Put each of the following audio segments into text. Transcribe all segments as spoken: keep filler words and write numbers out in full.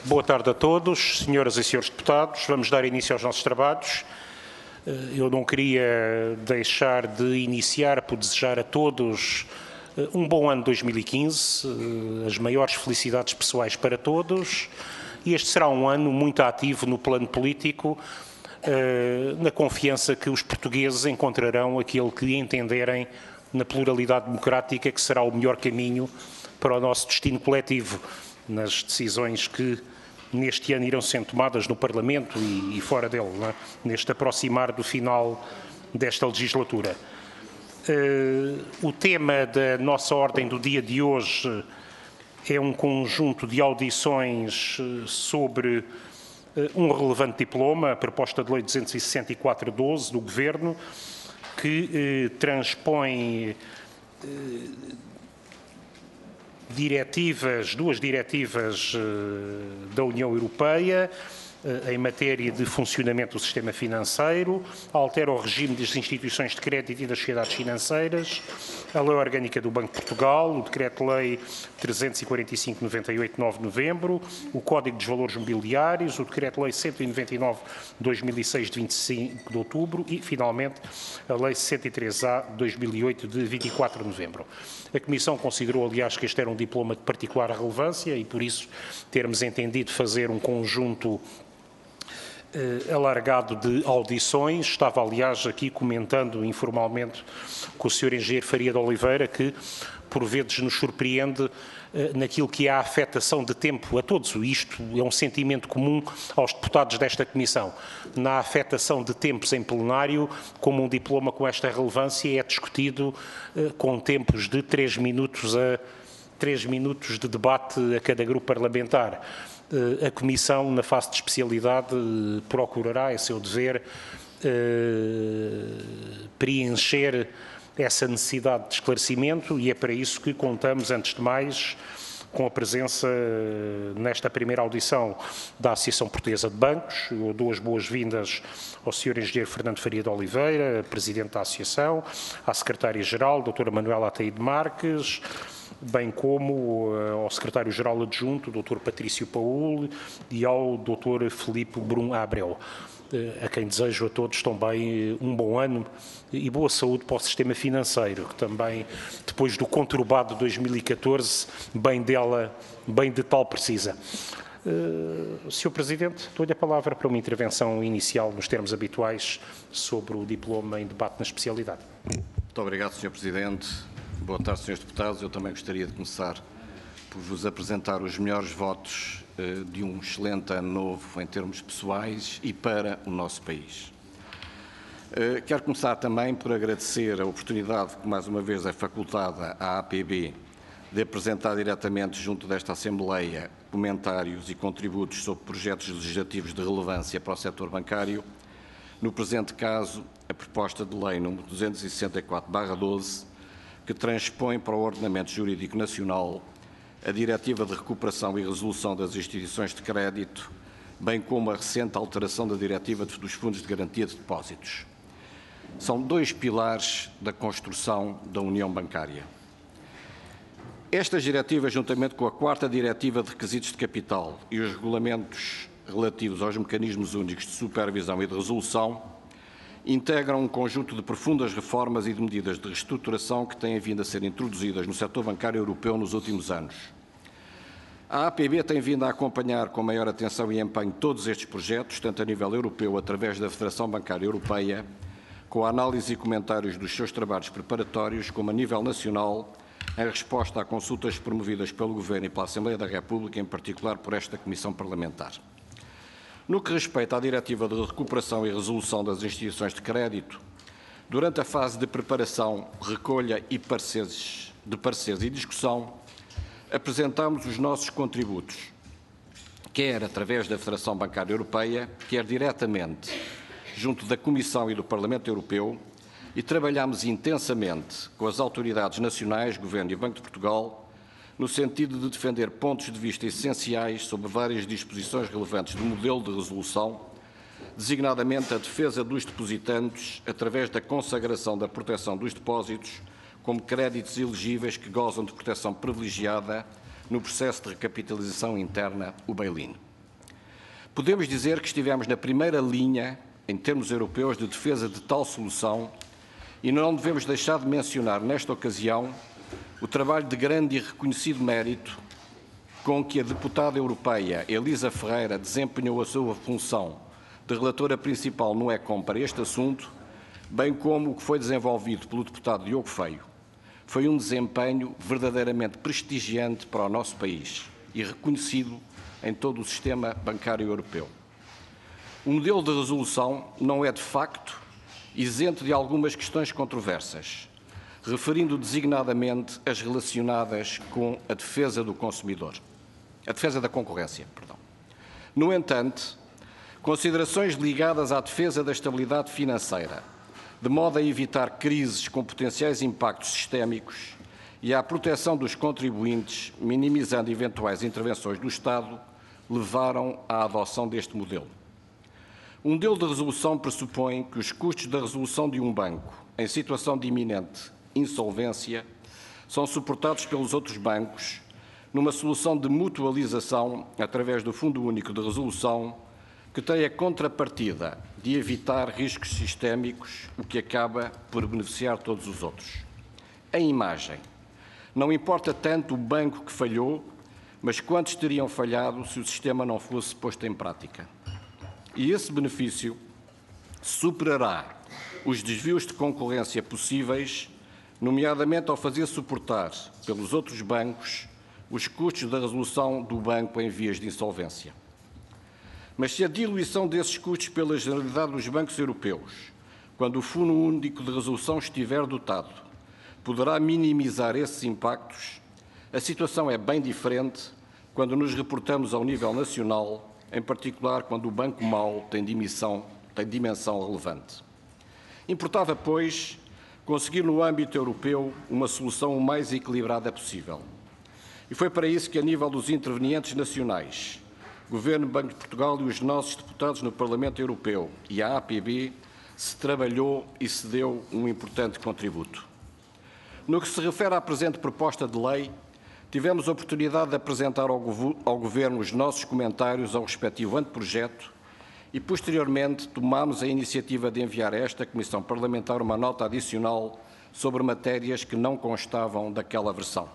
Boa tarde a todos, senhoras e senhores deputados. Vamos dar início aos nossos trabalhos. Eu não queria deixar de iniciar por desejar a todos um bom ano dois mil e quinze, as maiores felicidades pessoais para todos. E este será um ano muito ativo no plano político, na confiança que os portugueses encontrarão aquele que entenderem na pluralidade democrática que será o melhor caminho para o nosso destino coletivo, nas decisões que neste ano irão sendo tomadas no Parlamento e, e fora dele, é? Neste aproximar do final desta legislatura. Uh, o tema da nossa ordem do dia de hoje é um conjunto de audições sobre uh, um relevante diploma, a proposta de lei duzentos e sessenta e quatro barra doze do Governo, que uh, transpõe uh, diretivas, duas diretivas uh, da União Europeia uh, em matéria de funcionamento do sistema financeiro, altera o regime das instituições de crédito e das sociedades financeiras, a Lei Orgânica do Banco de Portugal, o Decreto-Lei trezentos e quarenta e cinco barra noventa e oito de nove de novembro, o Código dos Valores Mobiliários, o Decreto-Lei cento e noventa e nove barra dois mil e seis de vinte e cinco de outubro e, finalmente, a Lei sessenta e três A de dois mil e oito de vinte e quatro de novembro. A Comissão considerou, aliás, que este era um diploma de particular relevância e, por isso, termos entendido fazer um conjunto eh, alargado de audições. Estava, aliás, aqui comentando informalmente com o senhor Engenheiro Faria de Oliveira que, por vezes, nos surpreende eh, naquilo que é a afetação de tempo a todos. Isto é um sentimento comum aos deputados desta Comissão. Na afetação de tempos em plenário, como um diploma com esta relevância é discutido eh, com tempos de três minutos a três minutos de debate a cada grupo parlamentar. Eh, a Comissão, na fase de especialidade, eh, procurará, é seu dever, eh, preencher essa necessidade de esclarecimento e é para isso que contamos, antes de mais, com a presença nesta primeira audição da Associação Portuguesa de Bancos. Eu dou as boas-vindas ao senhor Engenheiro Fernando Faria de Oliveira, Presidente da Associação, à Secretária-Geral, doutora Manuela Ataíde Marques, bem como ao Secretário-Geral Adjunto, doutor Patrício Paul, e ao doutor Filipe Brum Abreu, a quem desejo a todos também um bom ano e boa saúde para o sistema financeiro, que também, depois do conturbado de dois mil e catorze, bem dela, bem de tal precisa. Uh, senhor Presidente, dou-lhe a palavra para uma intervenção inicial nos termos habituais sobre o diploma em debate na especialidade. Muito obrigado, senhor Presidente. Boa tarde, senhores deputados. Eu também gostaria de começar por vos apresentar os melhores votos uh, de um excelente ano novo em termos pessoais e para o nosso país. Uh, quero começar também por agradecer a oportunidade que mais uma vez é facultada à A P B de apresentar diretamente junto desta Assembleia comentários e contributos sobre projetos legislativos de relevância para o setor bancário. No presente caso, a proposta de lei número duzentos e sessenta e quatro barra doze, que transpõe para o ordenamento jurídico nacional a Diretiva de Recuperação e Resolução das Instituições de Crédito, bem como a recente alteração da Diretiva dos Fundos de Garantia de Depósitos. São dois pilares da construção da União Bancária. Estas diretivas, juntamente com a quarta Diretiva de Requisitos de Capital e os regulamentos relativos aos mecanismos únicos de supervisão e de resolução, integram um conjunto de profundas reformas e de medidas de reestruturação que têm vindo a ser introduzidas no setor bancário europeu nos últimos anos. A A P B tem vindo a acompanhar com maior atenção e empenho todos estes projetos, tanto a nível europeu, através da Federação Bancária Europeia, com a análise e comentários dos seus trabalhos preparatórios, como a nível nacional, em resposta a consultas promovidas pelo Governo e pela Assembleia da República, em particular por esta Comissão Parlamentar. No que respeita à Diretiva de Recuperação e Resolução das Instituições de Crédito, durante a fase de preparação, recolha e pareceres, de pareceres e discussão, apresentámos os nossos contributos, quer através da Federação Bancária Europeia, quer diretamente junto da Comissão e do Parlamento Europeu, e trabalhámos intensamente com as autoridades nacionais, Governo e Banco de Portugal, no sentido de defender pontos de vista essenciais sobre várias disposições relevantes do modelo de resolução, designadamente a defesa dos depositantes através da consagração da proteção dos depósitos como créditos elegíveis que gozam de proteção privilegiada no processo de recapitalização interna, o bail-in. Podemos dizer que estivemos na primeira linha, em termos europeus, de defesa de tal solução e não devemos deixar de mencionar, nesta ocasião, o trabalho de grande e reconhecido mérito com que a deputada europeia Elisa Ferreira desempenhou a sua função de relatora principal no ECOM para este assunto, bem como o que foi desenvolvido pelo deputado Diogo Feio. Foi um desempenho verdadeiramente prestigiante para o nosso país e reconhecido em todo o sistema bancário europeu. O modelo de resolução não é, de facto, isento de algumas questões controversas, referindo designadamente as relacionadas com a defesa do consumidor, a defesa da concorrência, perdão. No entanto, considerações ligadas à defesa da estabilidade financeira, de modo a evitar crises com potenciais impactos sistémicos e à proteção dos contribuintes, minimizando eventuais intervenções do Estado, levaram à adoção deste modelo. Um modelo de resolução pressupõe que os custos da resolução de um banco em situação de iminente insolvência são suportados pelos outros bancos numa solução de mutualização através do Fundo Único de Resolução que tem a contrapartida de evitar riscos sistémicos, o que acaba por beneficiar todos os outros. Em imagem, não importa tanto o banco que falhou, mas quantos teriam falhado se o sistema não fosse posto em prática. E esse benefício superará os desvios de concorrência possíveis, nomeadamente ao fazer suportar pelos outros bancos os custos da resolução do banco em vias de insolvência. Mas se a diluição desses custos pela generalidade dos bancos europeus, quando o Fundo Único de Resolução estiver dotado, poderá minimizar esses impactos, a situação é bem diferente quando nos reportamos ao nível nacional, em particular quando o banco mau tem dimensão, tem dimensão relevante. Importava, pois, conseguir no âmbito europeu uma solução o mais equilibrada possível. E foi para isso que, a nível dos intervenientes nacionais, Governo, Banco de Portugal e os nossos deputados no Parlamento Europeu e a A P B, se trabalhou e se deu um importante contributo. No que se refere à presente proposta de lei, tivemos a oportunidade de apresentar ao Governo os nossos comentários ao respectivo anteprojeto e, posteriormente, tomámos a iniciativa de enviar a esta Comissão Parlamentar uma nota adicional sobre matérias que não constavam daquela versão.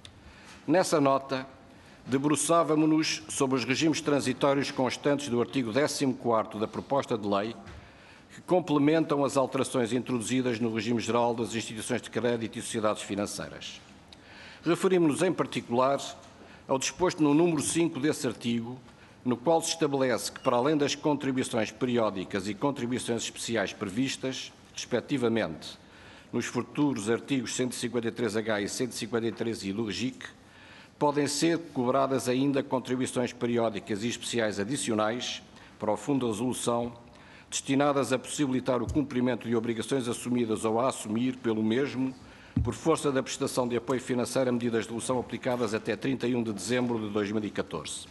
Nessa nota, debruçávamos-nos sobre os regimes transitórios constantes do artigo décimo quarto da proposta de lei, que complementam as alterações introduzidas no regime geral das instituições de crédito e sociedades financeiras. Referimos-nos, em particular, ao disposto no número cinco desse artigo, no qual se estabelece que, para além das contribuições periódicas e contribuições especiais previstas, respectivamente, nos futuros artigos cento e cinquenta e três H e cento e cinquenta e três I do REGIC, podem ser cobradas ainda contribuições periódicas e especiais adicionais para o Fundo de Resolução, destinadas a possibilitar o cumprimento de obrigações assumidas ou a assumir pelo mesmo, por força da prestação de apoio financeiro a medidas de resolução aplicadas até trinta e um de dezembro de dois mil e catorze.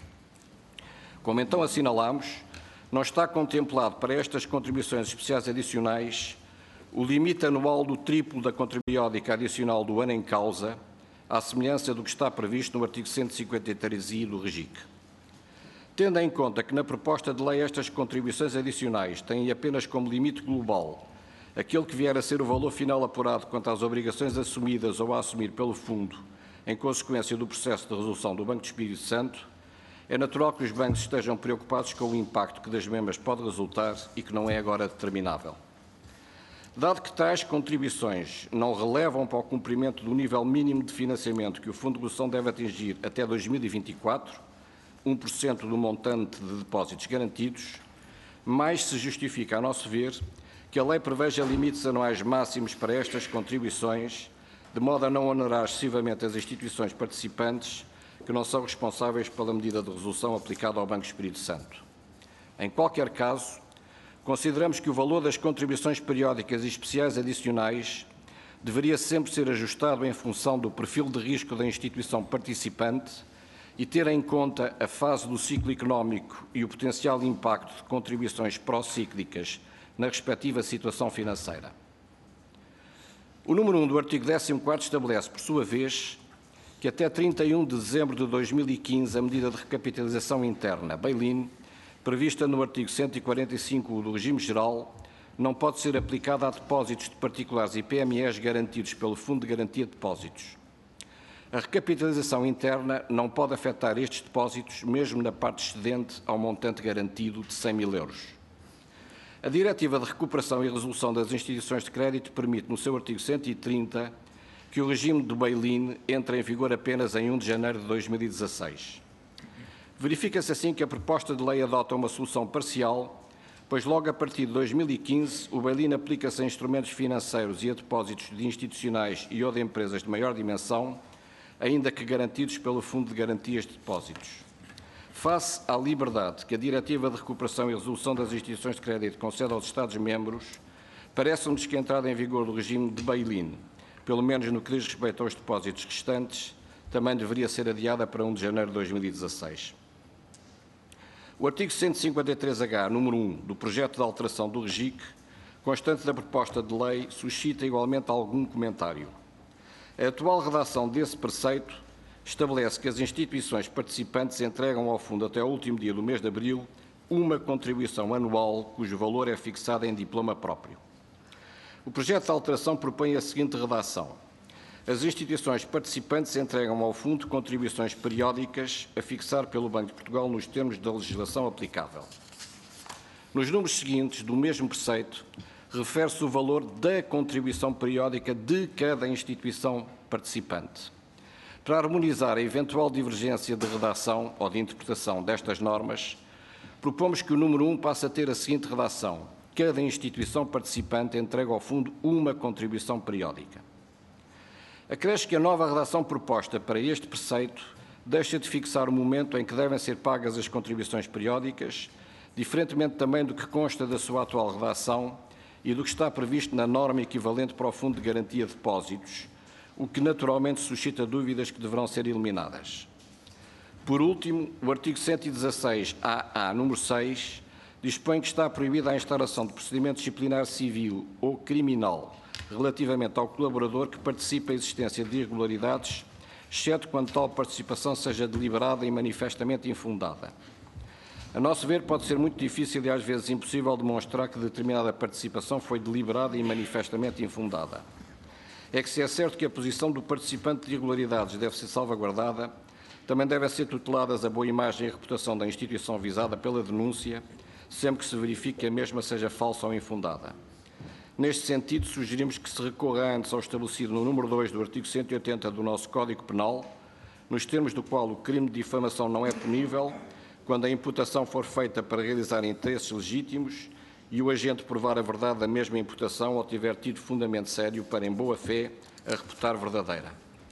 Como então assinalamos, não está contemplado para estas contribuições especiais adicionais o limite anual do triplo da contribuição periódica adicional do ano em causa, à semelhança do que está previsto no artigo cento e cinquenta e três I do REGIC. Tendo em conta que na proposta de lei estas contribuições adicionais têm apenas como limite global aquele que vier a ser o valor final apurado quanto às obrigações assumidas ou a assumir pelo Fundo em consequência do processo de resolução do Banco do Espírito Santo, é natural que os bancos estejam preocupados com o impacto que das mesmas pode resultar e que não é agora determinável. Dado que tais contribuições não relevam para o cumprimento do nível mínimo de financiamento que o Fundo de Resolução deve atingir até dois mil e vinte e quatro, um por cento do montante de depósitos garantidos, mais se justifica, a nosso ver, que a lei preveja limites anuais máximos para estas contribuições, de modo a não onerar excessivamente as instituições participantes que não são responsáveis pela medida de resolução aplicada ao Banco do Espírito Santo. Em qualquer caso, consideramos que o valor das contribuições periódicas e especiais adicionais deveria sempre ser ajustado em função do perfil de risco da instituição participante e ter em conta a fase do ciclo económico e o potencial impacto de contribuições procíclicas na respectiva situação financeira. O número um do artigo décimo quarto estabelece, por sua vez, que até trinta e um de dezembro de dois mil e quinze a medida de recapitalização interna, bail-in, prevista no artigo cento e quarenta e cinco do regime geral, não pode ser aplicada a depósitos de particulares e P M Es garantidos pelo Fundo de Garantia de Depósitos. A recapitalização interna não pode afetar estes depósitos, mesmo na parte excedente ao montante garantido de cem mil euros. A Diretiva de Recuperação e Resolução das Instituições de Crédito permite, no seu artigo cento e trinta, que o regime do bail-in entre em vigor apenas em um de janeiro de dois mil e dezasseis. Verifica-se assim que a proposta de lei adota uma solução parcial, pois logo a partir de dois mil e quinze o bail-in aplica-se a instrumentos financeiros e a depósitos de institucionais e ou de empresas de maior dimensão, ainda que garantidos pelo Fundo de Garantias de Depósitos. Face à liberdade que a Diretiva de Recuperação e Resolução das Instituições de Crédito concede aos Estados-membros, parece-nos que a entrada em vigor do regime de bail-in, pelo menos no que diz respeito aos depósitos restantes, também deveria ser adiada para um de janeiro de dois mil e dezasseis. O artigo cento e cinquenta e três H, número um, do projeto de alteração do REGIC, constante da proposta de lei, suscita igualmente algum comentário. A atual redação desse preceito estabelece que as instituições participantes entregam ao Fundo até ao último dia do mês de abril uma contribuição anual cujo valor é fixado em diploma próprio. O projeto de alteração propõe a seguinte redação. As instituições participantes entregam ao Fundo contribuições periódicas a fixar pelo Banco de Portugal nos termos da legislação aplicável. Nos números seguintes do mesmo preceito, refere-se o valor da contribuição periódica de cada instituição participante. Para harmonizar a eventual divergência de redação ou de interpretação destas normas, propomos que o número um passe a ter a seguinte redação. Cada instituição participante entrega ao Fundo uma contribuição periódica. Acresce que a nova redação proposta para este preceito deixa de fixar o momento em que devem ser pagas as contribuições periódicas, diferentemente também do que consta da sua atual redação e do que está previsto na norma equivalente para o Fundo de Garantia de Depósitos, o que naturalmente suscita dúvidas que deverão ser eliminadas. Por último, o artigo cento e dezasseis A A, número seis, dispõe que está proibida a instauração de procedimento disciplinar civil ou criminal relativamente ao colaborador que participe em existência de irregularidades, exceto quando tal participação seja deliberada e manifestamente infundada. A nosso ver, pode ser muito difícil e às vezes impossível demonstrar que determinada participação foi deliberada e manifestamente infundada. É que se é certo que a posição do participante de irregularidades deve ser salvaguardada, também devem ser tuteladas a boa imagem e a reputação da instituição visada pela denúncia, sempre que se verifique que a mesma seja falsa ou infundada. Neste sentido, sugerimos que se recorra antes ao estabelecido no número dois do artigo cento e oitenta do nosso Código Penal, nos termos do qual o crime de difamação não é punível, quando a imputação for feita para realizar interesses legítimos e o agente provar a verdade da mesma imputação ou tiver tido fundamento sério para, em boa fé, a reputar verdadeira.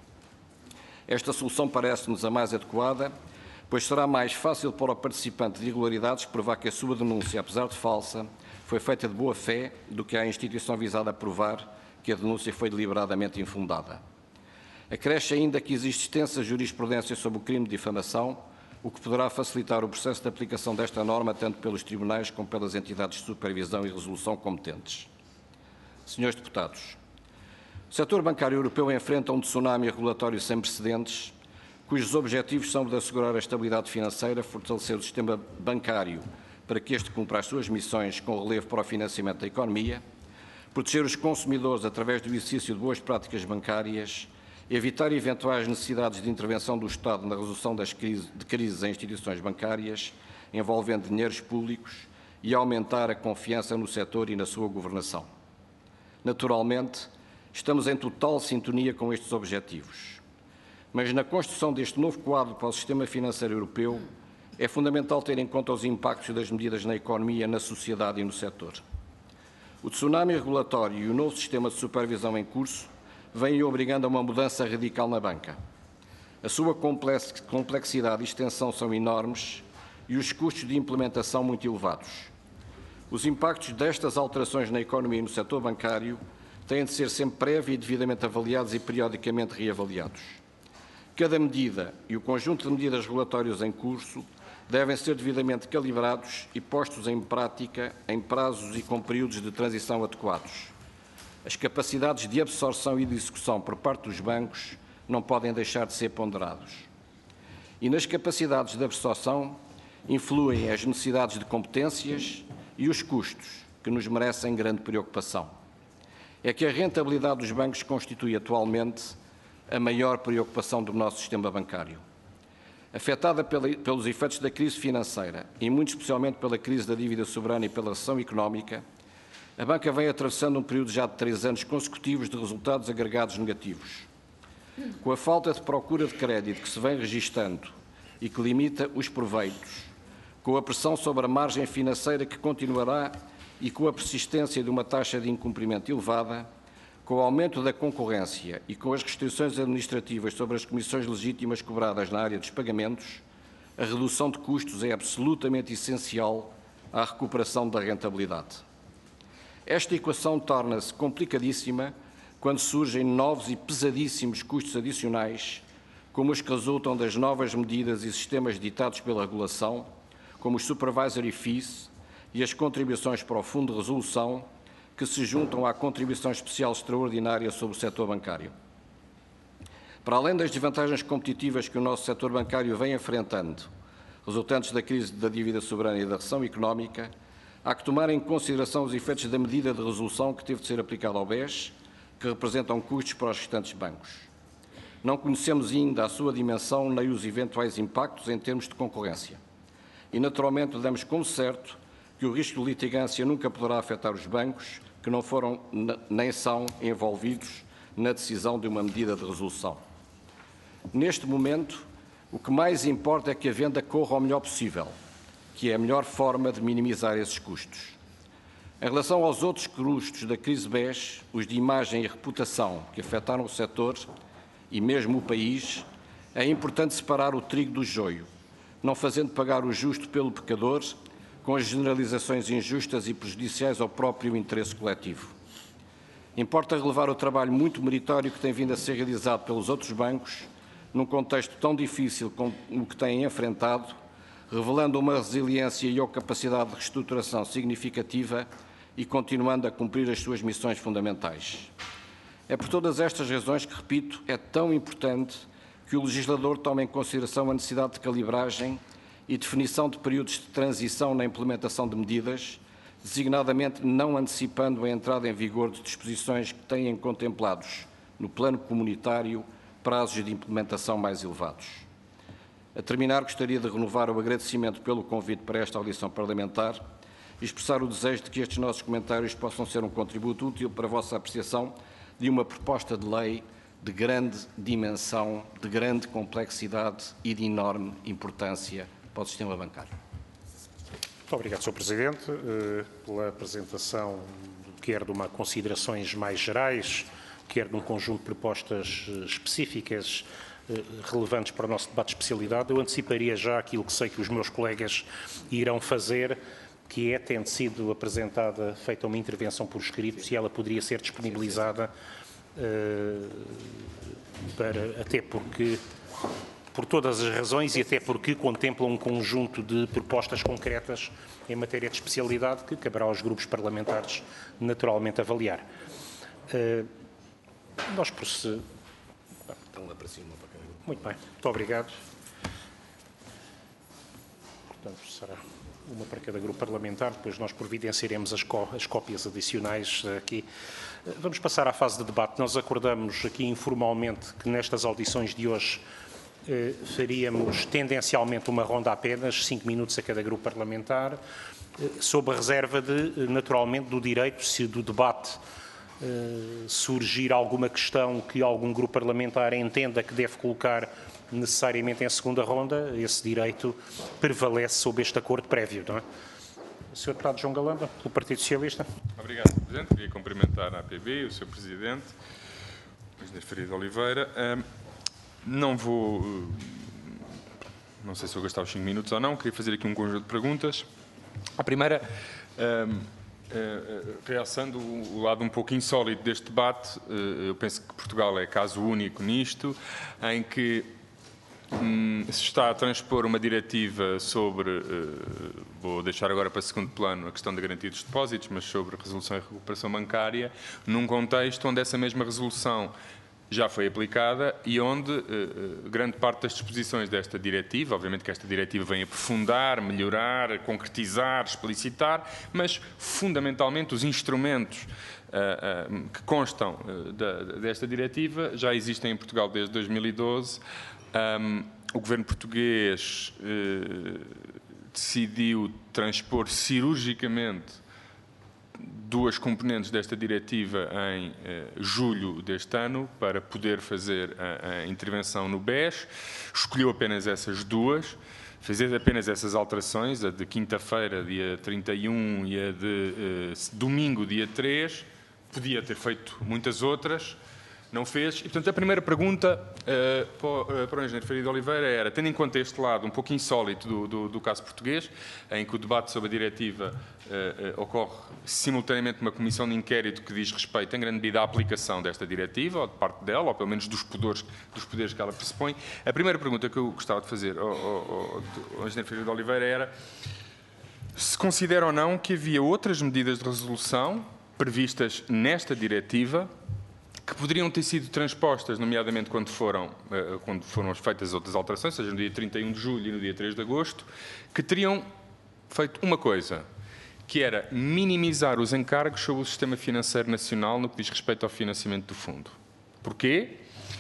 Esta solução parece-nos a mais adequada, pois será mais fácil para o participante de irregularidades provar que a sua denúncia, apesar de falsa, foi feita de boa fé, do que à instituição visada a provar que a denúncia foi deliberadamente infundada. Acresce ainda que existe extensa jurisprudência sobre o crime de difamação, o que poderá facilitar o processo de aplicação desta norma tanto pelos tribunais como pelas entidades de supervisão e resolução competentes. Senhores deputados, o setor bancário europeu enfrenta um tsunami regulatório sem precedentes, cujos objetivos são de assegurar a estabilidade financeira, fortalecer o sistema bancário para que este cumpra as suas missões com relevo para o financiamento da economia, proteger os consumidores através do exercício de boas práticas bancárias, evitar eventuais necessidades de intervenção do Estado na resolução das crises, de crises em instituições bancárias, envolvendo dinheiros públicos, e aumentar a confiança no setor e na sua governação. Naturalmente, estamos em total sintonia com estes objetivos. Mas na construção deste novo quadro para o sistema financeiro europeu, é fundamental ter em conta os impactos das medidas na economia, na sociedade e no setor. O tsunami regulatório e o novo sistema de supervisão em curso vêm obrigando a uma mudança radical na banca. A sua complexidade e extensão são enormes e os custos de implementação muito elevados. Os impactos destas alterações na economia e no setor bancário têm de ser sempre prévia e devidamente avaliados e periodicamente reavaliados. Cada medida e o conjunto de medidas regulatórias em curso devem ser devidamente calibrados e postos em prática em prazos e com períodos de transição adequados. As capacidades de absorção e de execução por parte dos bancos não podem deixar de ser ponderados. E nas capacidades de absorção, influem as necessidades de competências e os custos, que nos merecem grande preocupação. É que a rentabilidade dos bancos constitui atualmente a maior preocupação do nosso sistema bancário. Afetada pelos efeitos da crise financeira e muito especialmente pela crise da dívida soberana e pela recessão económica, a banca vem atravessando um período já de três anos consecutivos de resultados agregados negativos. Com a falta de procura de crédito que se vem registando e que limita os proveitos, com a pressão sobre a margem financeira que continuará e com a persistência de uma taxa de incumprimento elevada, com o aumento da concorrência e com as restrições administrativas sobre as comissões legítimas cobradas na área dos pagamentos, a redução de custos é absolutamente essencial à recuperação da rentabilidade. Esta equação torna-se complicadíssima quando surgem novos e pesadíssimos custos adicionais, como os que resultam das novas medidas e sistemas ditados pela regulação, como os supervisory fees e as contribuições para o Fundo de Resolução, que se juntam à contribuição especial extraordinária sobre o setor bancário. Para além das desvantagens competitivas que o nosso setor bancário vem enfrentando, resultantes da crise da dívida soberana e da recessão económica, há que tomar em consideração os efeitos da medida de resolução que teve de ser aplicada ao B E S, que representam custos para os restantes bancos. Não conhecemos ainda a sua dimensão nem os eventuais impactos em termos de concorrência. E, naturalmente, damos como certo que o risco de litigância nunca poderá afetar os bancos que não foram nem são envolvidos na decisão de uma medida de resolução. Neste momento, o que mais importa é que a venda corra o melhor possível, que é a melhor forma de minimizar esses custos. Em relação aos outros custos da crise B E S, os de imagem e reputação que afetaram o setor e mesmo o país, é importante separar o trigo do joio, não fazendo pagar o justo pelo pecador, com as generalizações injustas e prejudiciais ao próprio interesse coletivo. Importa relevar o trabalho muito meritório que tem vindo a ser realizado pelos outros bancos, num contexto tão difícil como o que têm enfrentado, revelando uma resiliência e ou capacidade de reestruturação significativa e continuando a cumprir as suas missões fundamentais. É por todas estas razões que, repito, é tão importante que o legislador tome em consideração a necessidade de calibragem e definição de períodos de transição na implementação de medidas, designadamente não antecipando a entrada em vigor de disposições que têm contemplados, no plano comunitário, prazos de implementação mais elevados. A terminar, gostaria de renovar o agradecimento pelo convite para esta audição parlamentar e expressar o desejo de que estes nossos comentários possam ser um contributo útil para a vossa apreciação de uma proposta de lei de grande dimensão, de grande complexidade e de enorme importância para o sistema bancário. Muito obrigado, senhor Presidente, pela apresentação, quer de uma considerações mais gerais, quer de um conjunto de propostas específicas relevantes para o nosso debate de especialidade. Eu anteciparia já aquilo que sei que os meus colegas irão fazer, que é, tendo sido apresentada, feita uma intervenção por escrito, se ela poderia ser disponibilizada, para, até porque... por todas as razões e até porque contemplam um conjunto de propostas concretas em matéria de especialidade que caberá aos grupos parlamentares naturalmente avaliar. Uh, nós procedemos... Então, lá para cima, para cá. Muito bem, muito obrigado. Portanto, será uma para cada grupo parlamentar, depois nós providenciaremos as, có as cópias adicionais aqui. Vamos passar à fase de debate. Nós acordamos aqui informalmente que nestas audições de hoje Eh, faríamos tendencialmente uma ronda apenas, cinco minutos a cada grupo parlamentar, eh, sob a reserva de, naturalmente, do direito, se do debate eh, surgir alguma questão que algum grupo parlamentar entenda que deve colocar necessariamente em segunda ronda, esse direito prevalece sob este acordo prévio, não é? senhor Deputado João Galamba, do Partido Socialista. Obrigado, senhor Presidente. Queria cumprimentar a A P B, o senhor Presidente, o engenheiro Farido Oliveira. Um, Não vou, não sei se vou gastar os cinco minutos ou não, queria fazer aqui um conjunto de perguntas. A primeira, um, uh, realçando o lado um pouco insólito deste debate, uh, eu penso que Portugal é caso único nisto, em que um, se está a transpor uma diretiva sobre, uh, vou deixar agora para segundo plano a questão da garantia dos depósitos, mas sobre resolução e recuperação bancária, num contexto onde essa mesma resolução já foi aplicada e onde uh, uh, grande parte das disposições desta diretiva, obviamente que esta diretiva vem aprofundar, melhorar, concretizar, explicitar, mas fundamentalmente os instrumentos uh, uh, que constam uh, da, desta diretiva já existem em Portugal desde dois mil e doze. Um, o governo português uh, decidiu transpor cirurgicamente duas componentes desta diretiva em eh, julho deste ano para poder fazer a, a intervenção no B E S. Escolheu apenas essas duas, fez apenas essas alterações, a de quinta-feira, dia trinta e um, e a de eh, domingo, dia três. Podia ter feito muitas outras, não fez. E, portanto, a primeira pergunta uh, para, o, uh, para o engenheiro Farido Oliveira era, tendo em conta este lado um pouco insólito do, do, do caso português, em que o debate sobre a diretiva uh, uh, ocorre simultaneamente numa comissão de inquérito que diz respeito, em grande medida, à aplicação desta diretiva, ou de parte dela, ou pelo menos dos poderes, dos poderes que ela pressupõe. A primeira pergunta que eu gostava de fazer ao, ao, ao engenheiro Farido Oliveira era se considera ou não que havia outras medidas de resolução previstas nesta diretiva que poderiam ter sido transpostas, nomeadamente quando foram, quando foram feitas outras alterações, seja no dia trinta e um de julho e no dia três de agosto, que teriam feito uma coisa, que era minimizar os encargos sobre o sistema financeiro nacional no que diz respeito ao financiamento do fundo. Porquê?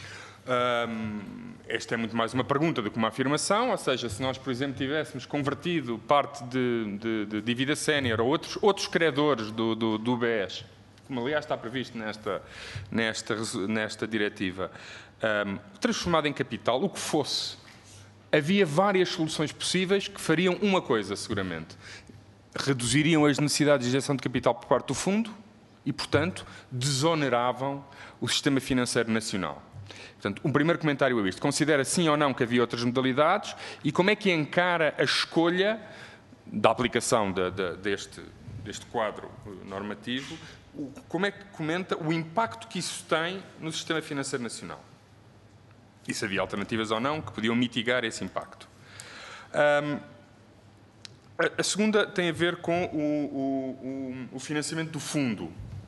Um, esta é muito mais uma pergunta do que uma afirmação, ou seja, se nós, por exemplo, tivéssemos convertido parte de, de, de dívida sénior ou outros, outros credores do, do, do B E S, como aliás está previsto nesta, nesta, nesta diretiva, um, transformado em capital, o que fosse, havia várias soluções possíveis que fariam uma coisa, seguramente. Reduziriam as necessidades de injeção de capital por parte do fundo e, portanto, desoneravam o sistema financeiro nacional. Portanto, um primeiro comentário é isto. Considera sim ou não que havia outras modalidades e como é que encara a escolha da aplicação de, de, deste, deste quadro normativo, como é que comenta o impacto que isso tem no sistema financeiro nacional? E se havia alternativas ou não que podiam mitigar esse impacto. Um, a, a segunda tem a ver com o, o, o, o financiamento do fundo.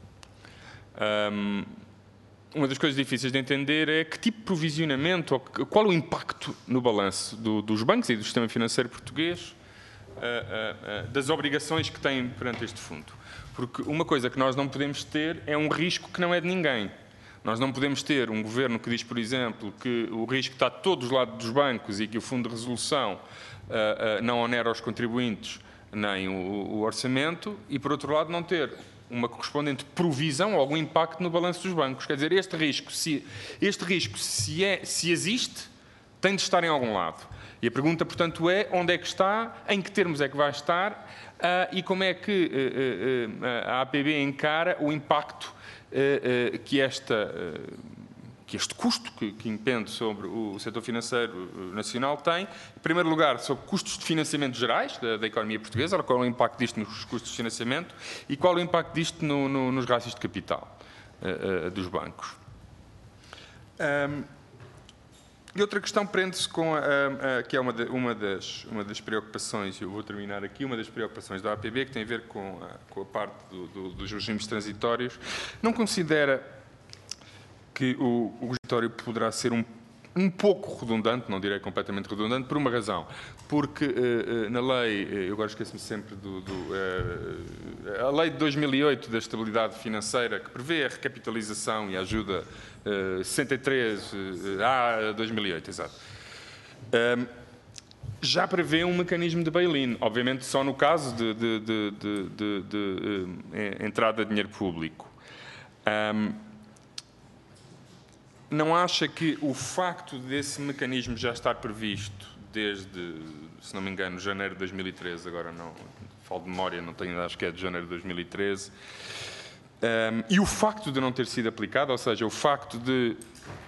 Um, uma das coisas difíceis de entender é que tipo de provisionamento, ou qual o impacto no balanço do, dos bancos e do sistema financeiro português uh, uh, uh, das obrigações que têm perante este fundo. Porque uma coisa que nós não podemos ter é um risco que não é de ninguém. Nós não podemos ter um governo que diz, por exemplo, que o risco está de todos os lados dos bancos e que o Fundo de Resolução uh, uh, não onera aos contribuintes nem o, o orçamento e, por outro lado, não ter uma correspondente provisão ou algum impacto no balanço dos bancos. Quer dizer, este risco, se, este risco, se, é, se existe, tem de estar em algum lado. E a pergunta, portanto, é onde é que está, em que termos é que vai estar uh, e como é que uh, uh, a A P B encara o impacto uh, uh, que, esta, uh, que este custo que, que impende sobre o setor financeiro nacional tem. Em primeiro lugar, sobre custos de financiamento gerais da, da economia portuguesa, qual é o impacto disto nos custos de financiamento e qual é o impacto disto no, no, nos rácios de capital uh, uh, dos bancos. Um, E outra questão prende-se com, a, a, a, que é uma, de, uma, das, uma das preocupações, eu vou terminar aqui, uma das preocupações da A P B, que tem a ver com a, com a parte do, do, dos regimes transitórios. Não considera que o, o transitório poderá ser um, um pouco redundante, não direi completamente redundante, por uma razão. Porque uh, uh, na lei, uh, eu agora esqueço-me sempre do... do uh, a lei de dois mil e oito da estabilidade financeira, que prevê a recapitalização e a ajuda uh, sessenta e três A dois mil e oito, exato. Um, já prevê um mecanismo de bail-in, obviamente só no caso de, de, de, de, de, de uh, entrada de dinheiro público. Um, não acha que o facto desse mecanismo já estar previsto desde, se não me engano, janeiro de dois mil e treze, agora não falo de memória, não tenho, acho que é de janeiro de dois mil e treze, um, e o facto de não ter sido aplicado, ou seja, o facto de,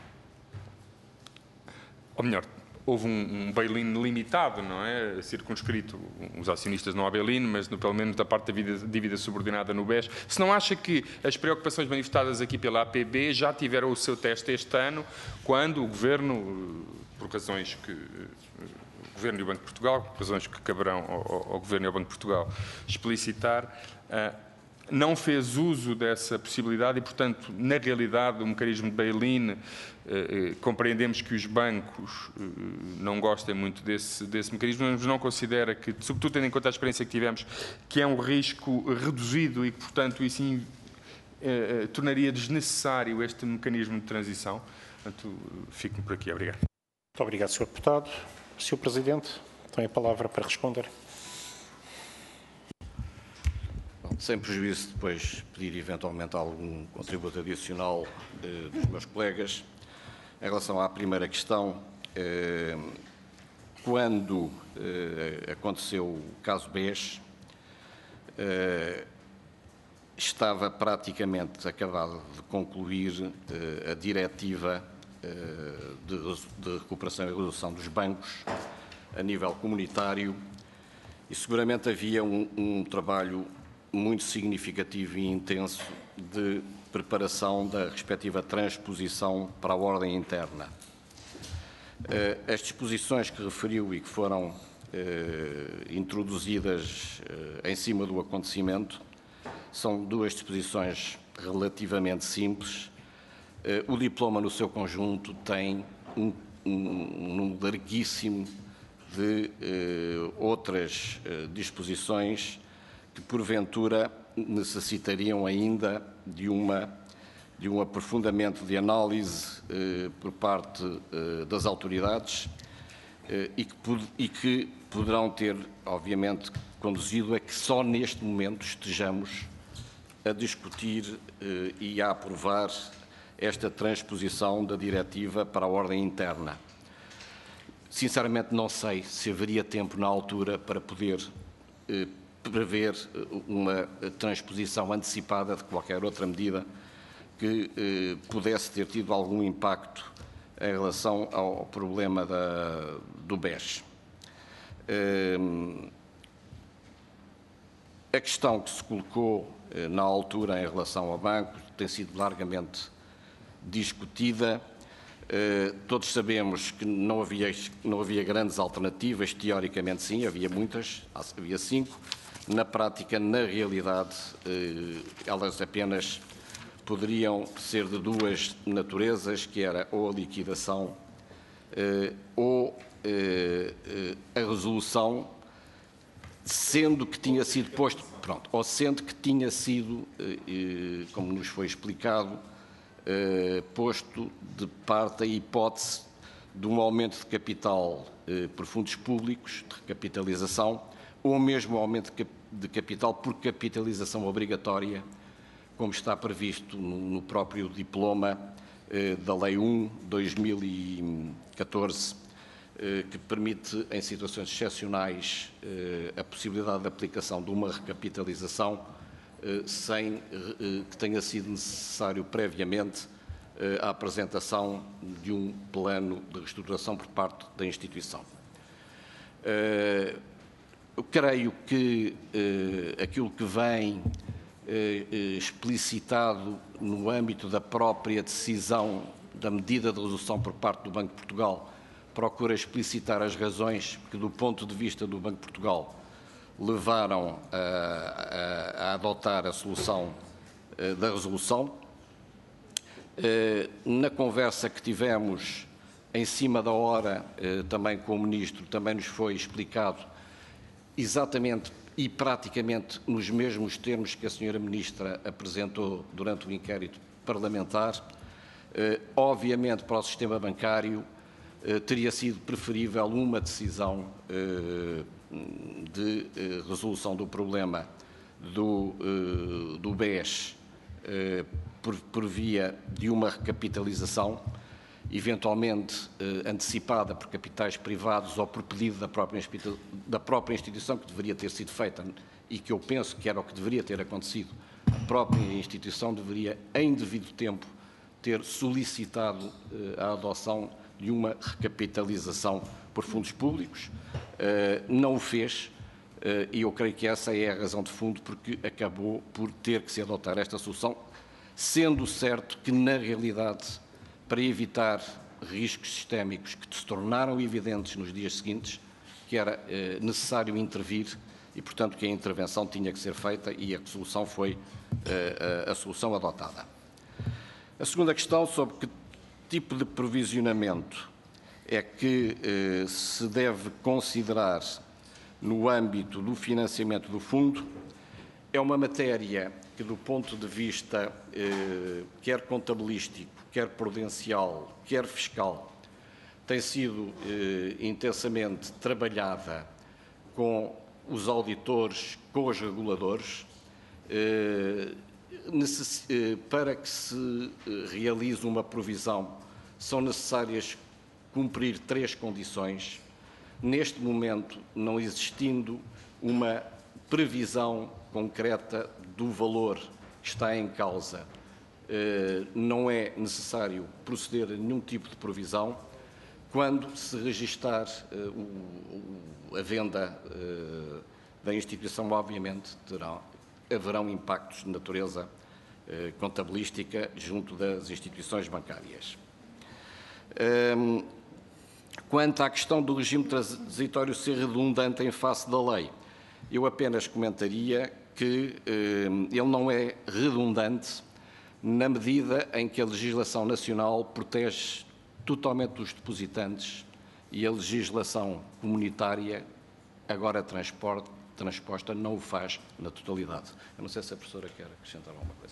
ou melhor, houve um, um bail-in limitado, não é? Circunscrito, os acionistas não há bail-in, mas no, pelo menos da parte da dívida, dívida subordinada no B E S. Se não acha que as preocupações manifestadas aqui pela A P B já tiveram o seu teste este ano, quando o Governo, por razões que o Governo e o Banco de Portugal, por razões que caberão ao, ao Governo e ao Banco de Portugal explicitar, uh, não fez uso dessa possibilidade e, portanto, na realidade, o mecanismo de bail-in, eh, compreendemos que os bancos eh, não gostem muito desse, desse mecanismo, mas não considera que, sobretudo tendo em conta a experiência que tivemos, que é um risco reduzido e que, portanto, isso eh, eh, tornaria desnecessário este mecanismo de transição. Portanto, fico por aqui. Obrigado. Muito obrigado, senhor Deputado. senhor Presidente, tem a palavra para responder. Sem prejuízo de depois pedir eventualmente algum contributo adicional de, dos meus colegas, em relação à primeira questão, eh, quando eh, aconteceu o caso B E S, eh, estava praticamente acabado de concluir eh, a diretiva eh, de, de recuperação e resolução dos bancos a nível comunitário e seguramente havia um, um trabalho muito significativo e intenso de preparação da respectiva transposição para a ordem interna. As disposições que referiu e que foram eh, introduzidas eh, em cima do acontecimento são duas disposições relativamente simples. Eh, o diploma no seu conjunto tem um, um, um número larguíssimo de eh, outras eh, disposições que, porventura, necessitariam ainda de, uma, de um aprofundamento de análise eh, por parte eh, das autoridades eh, e, que, e que poderão ter, obviamente, conduzido a que só neste momento estejamos a discutir eh, e a aprovar esta transposição da diretiva para a ordem interna. Sinceramente, não sei se haveria tempo na altura para poder eh, prever uma transposição antecipada de qualquer outra medida que eh, pudesse ter tido algum impacto em relação ao problema da, do B E S. Eh, a questão que se colocou eh, na altura em relação ao banco tem sido largamente discutida. Eh, todos sabemos que não havia, não havia grandes alternativas, teoricamente sim, havia muitas, havia cinco. Na prática, na realidade, eh, elas apenas poderiam ser de duas naturezas, que era ou a liquidação eh, ou eh, a resolução, sendo que tinha sido posto, pronto, ou sendo que tinha sido, eh, como nos foi explicado, eh, posto de parte a hipótese de um aumento de capital eh, por fundos públicos, de recapitalização, ou mesmo aumento de capital por capitalização obrigatória, como está previsto no próprio diploma eh, da Lei um de dois mil e catorze, eh, que permite, em situações excepcionais, eh, a possibilidade de aplicação de uma recapitalização eh, sem eh, que tenha sido necessário previamente eh, a apresentação de um plano de reestruturação por parte da instituição. Eh, Eu creio que eh, aquilo que vem eh, explicitado no âmbito da própria decisão da medida de resolução por parte do Banco de Portugal procura explicitar as razões que, do ponto de vista do Banco de Portugal, levaram a, a, a adotar a solução eh, da resolução. Eh, na conversa que tivemos em cima da hora, eh, também com o Ministro, também nos foi explicado exatamente e praticamente nos mesmos termos que a senhora Ministra apresentou durante o inquérito parlamentar. Eh, obviamente, para o sistema bancário, eh, teria sido preferível uma decisão eh, de eh, resolução do problema do, eh, do B E S eh, por, por via de uma recapitalização, eventualmente eh, antecipada por capitais privados ou por pedido da própria, da própria instituição, que deveria ter sido feita e que eu penso que era o que deveria ter acontecido. A própria instituição deveria, em devido tempo, ter solicitado eh, a adoção de uma recapitalização por fundos públicos. Eh, não o fez eh, e eu creio que essa é a razão de fundo porque acabou por ter que se adotar esta solução, sendo certo que, na realidade, para evitar riscos sistémicos que se tornaram evidentes nos dias seguintes, que era eh, necessário intervir e, portanto, que a intervenção tinha que ser feita e a solução foi uh, a, a solução adotada. A segunda questão, sobre que tipo de provisionamento é que uh, se deve considerar no âmbito do financiamento do fundo, é uma matéria que, do ponto de vista uh, quer contabilístico, quer prudencial, quer fiscal, tem sido eh, intensamente trabalhada com os auditores, com os reguladores, eh, necess... eh, para que se realize uma provisão, são necessárias cumprir três condições. Neste momento, não existindo uma previsão concreta do valor que está em causa, eh, não é necessário proceder a nenhum tipo de provisão. Quando se registar uh, o, o, a venda uh, da instituição, obviamente, terão, haverão impactos de natureza uh, contabilística junto das instituições bancárias. Um, quanto à questão do regime transitório ser redundante em face da lei, eu apenas comentaria que um, ele não é redundante na medida em que a legislação nacional protege totalmente os depositantes e a legislação comunitária, agora transporte, transposta, não o faz na totalidade. Eu não sei se a professora quer acrescentar alguma coisa.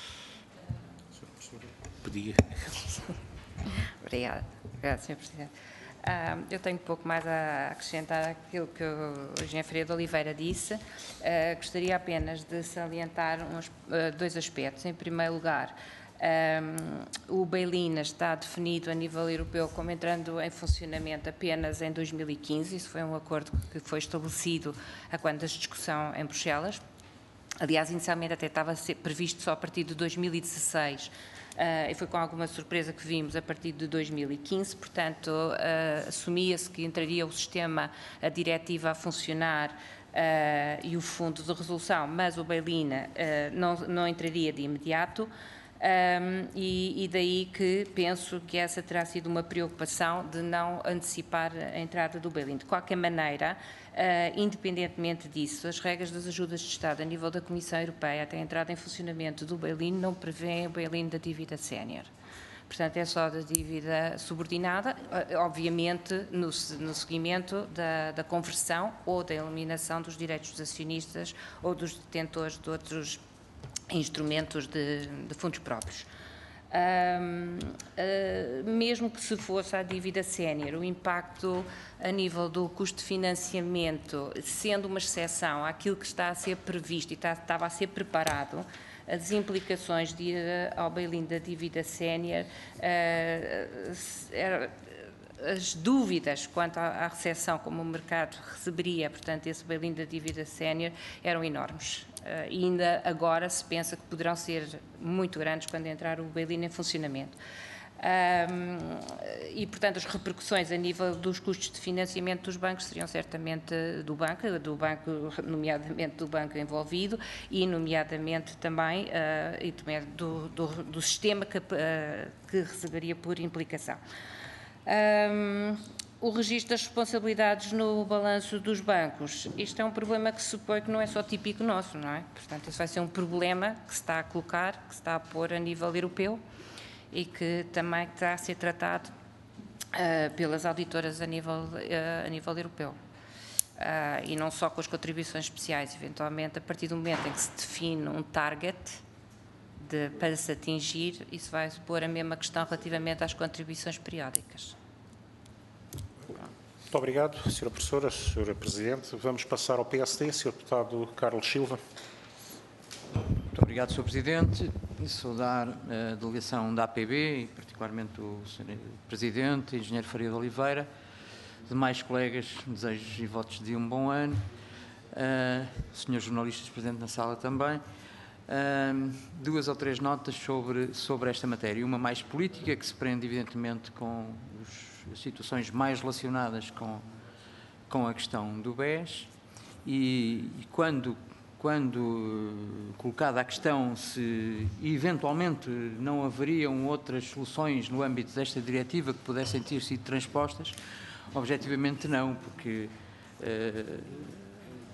Pedia. Obrigada. Obrigada, senhor Presidente. Ah, eu tenho pouco mais a acrescentar aquilo que o engenheiro Ferreira de Oliveira disse. Ah, gostaria apenas de salientar uns, ah, dois aspectos. Em primeiro lugar, Um, o bail-in está definido a nível europeu como entrando em funcionamento apenas em dois mil e quinze, isso foi um acordo que foi estabelecido a quando da discussão em Bruxelas. Aliás, inicialmente até estava a ser previsto só a partir de dois mil e dezasseis, uh, e foi com alguma surpresa que vimos a partir de dois mil e quinze, portanto, uh, assumia-se que entraria o sistema, a diretiva a funcionar uh, e o fundo de resolução, mas o bail-in uh, não, não entraria de imediato. Um, e, e daí que penso que essa terá sido uma preocupação de não antecipar a entrada do bail-in. De qualquer maneira, uh, independentemente disso, as regras das ajudas de Estado a nível da Comissão Europeia até a entrada em funcionamento do bail-in não prevêem o bail-in da dívida sénior. Portanto, é só da dívida subordinada, obviamente no, no seguimento da, da conversão ou da eliminação dos direitos dos acionistas ou dos detentores de outros instrumentos de, de fundos próprios. Um, uh, mesmo que se fosse a dívida sénior, o impacto a nível do custo de financiamento, sendo uma exceção àquilo que está a ser previsto e está, estava a ser preparado, as implicações de ir ao bail-in da dívida sénior, uh, era, as dúvidas quanto à, à recepção como o mercado receberia, portanto, esse bail-in da dívida sénior, eram enormes. Uh, e ainda agora se pensa que poderão ser muito grandes quando entrar o bail-in em funcionamento. Um, e, portanto, as repercussões a nível dos custos de financiamento dos bancos seriam certamente do banco, do banco, nomeadamente do banco envolvido e, nomeadamente, também, uh, e também do, do, do sistema que, uh, que receberia por implicação. Um, o registro das responsabilidades no balanço dos bancos. Isto é um problema que se supõe que não é só típico nosso, não é? Portanto, isso vai ser um problema que se está a colocar, que se está a pôr a nível europeu e que também está a ser tratado uh, pelas auditoras a nível, uh, a nível europeu. Uh, e não só com as contribuições especiais, eventualmente, a partir do momento em que se define um target de, para se atingir, isso vai supor a mesma questão relativamente às contribuições periódicas. Muito obrigado, senhora Professora, senhora Presidente. Vamos passar ao P S D, senhor Deputado Carlos Silva. Muito obrigado, senhor Presidente. E saudar a delegação da A P B, e particularmente o senhor Presidente, Engenheiro Ferreira de Oliveira, demais colegas, desejos e votos de um bom ano, uh, senhores jornalistas presentes na sala também. Uh, duas ou três notas sobre, sobre esta matéria. Uma mais política, que se prende evidentemente com os as situações mais relacionadas com, com a questão do B E S e, e quando, quando colocada a questão se eventualmente não haveriam outras soluções no âmbito desta diretiva que pudessem ter sido transpostas, objetivamente não, porque uh,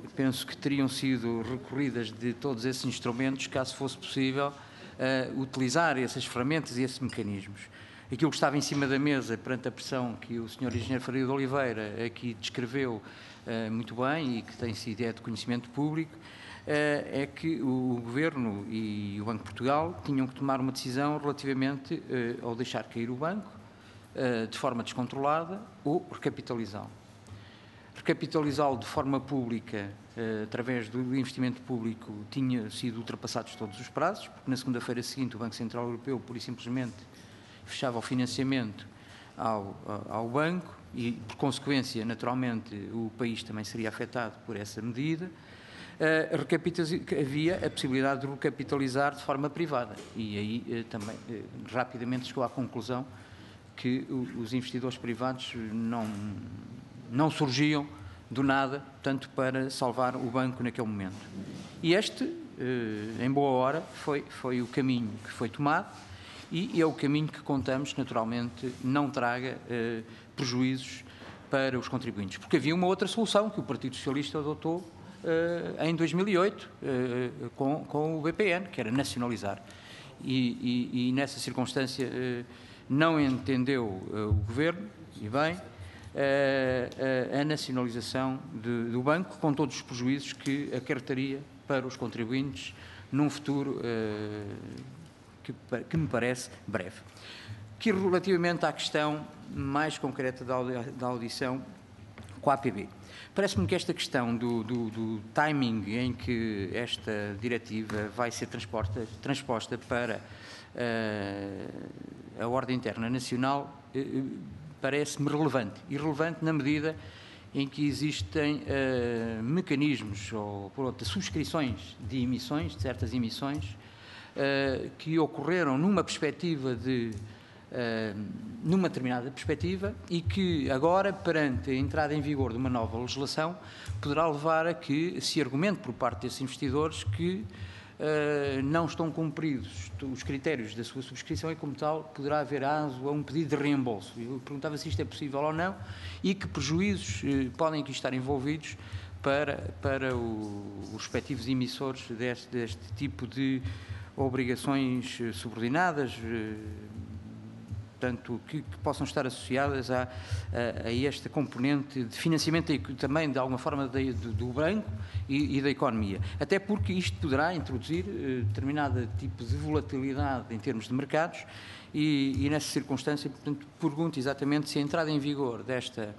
penso que teriam sido recorridas de todos esses instrumentos, caso fosse possível uh, utilizar essas ferramentas e esses mecanismos. Aquilo que estava em cima da mesa, perante a pressão que o senhor Engenheiro Faria de Oliveira aqui descreveu uh, muito bem e que tem sido é de conhecimento público, uh, é que o Governo e o Banco de Portugal tinham que tomar uma decisão relativamente uh, ao deixar cair o banco uh, de forma descontrolada ou recapitalizá-lo. Recapitalizá-lo de forma pública, uh, através do investimento público, tinha sido ultrapassados todos os prazos, porque na segunda-feira seguinte o Banco Central Europeu, pura e simplesmente, fechava o financiamento ao, ao banco e, por consequência, naturalmente, o país também seria afetado por essa medida. Uh, havia a possibilidade de recapitalizar de forma privada e aí uh, também uh, rapidamente chegou à conclusão que o, os investidores privados não, não surgiam do nada, tanto para salvar o banco naquele momento. E este, uh, em boa hora, foi, foi o caminho que foi tomado e é o caminho que contamos, naturalmente, não traga uh, prejuízos para os contribuintes. Porque havia uma outra solução que o Partido Socialista adotou uh, em dois mil e oito, uh, com, com o B P N, que era nacionalizar. E, e, e nessa circunstância uh, não entendeu uh, o Governo, e bem, uh, uh, a nacionalização de, do banco, com todos os prejuízos que acarretaria para os contribuintes num futuro uh, Que, que me parece breve. Que relativamente à questão mais concreta da, da audição com a A P B. Parece-me que esta questão do, do, do timing em que esta diretiva vai ser transposta para uh, a ordem interna nacional uh, parece-me relevante. E relevante na medida em que existem uh, mecanismos ou, por outra, subscrições de emissões, de certas emissões, Uh, que ocorreram numa perspectiva de, uh, numa determinada perspectiva e que agora, perante a entrada em vigor de uma nova legislação, poderá levar a que se argumente por parte desses investidores que uh, não estão cumpridos os critérios da sua subscrição e, como tal, poderá haver aso a um pedido de reembolso. Eu perguntava se isto é possível ou não e que prejuízos uh, podem aqui estar envolvidos para, para o, os respectivos emissores deste, deste tipo de obrigações subordinadas, portanto, que, que possam estar associadas a, a, a esta componente de financiamento também, de alguma forma, de, de, do banco e, e da economia. Até porque isto poderá introduzir eh, determinado tipo de volatilidade em termos de mercados e, e nessa circunstância, portanto, pergunto exatamente se a entrada em vigor desta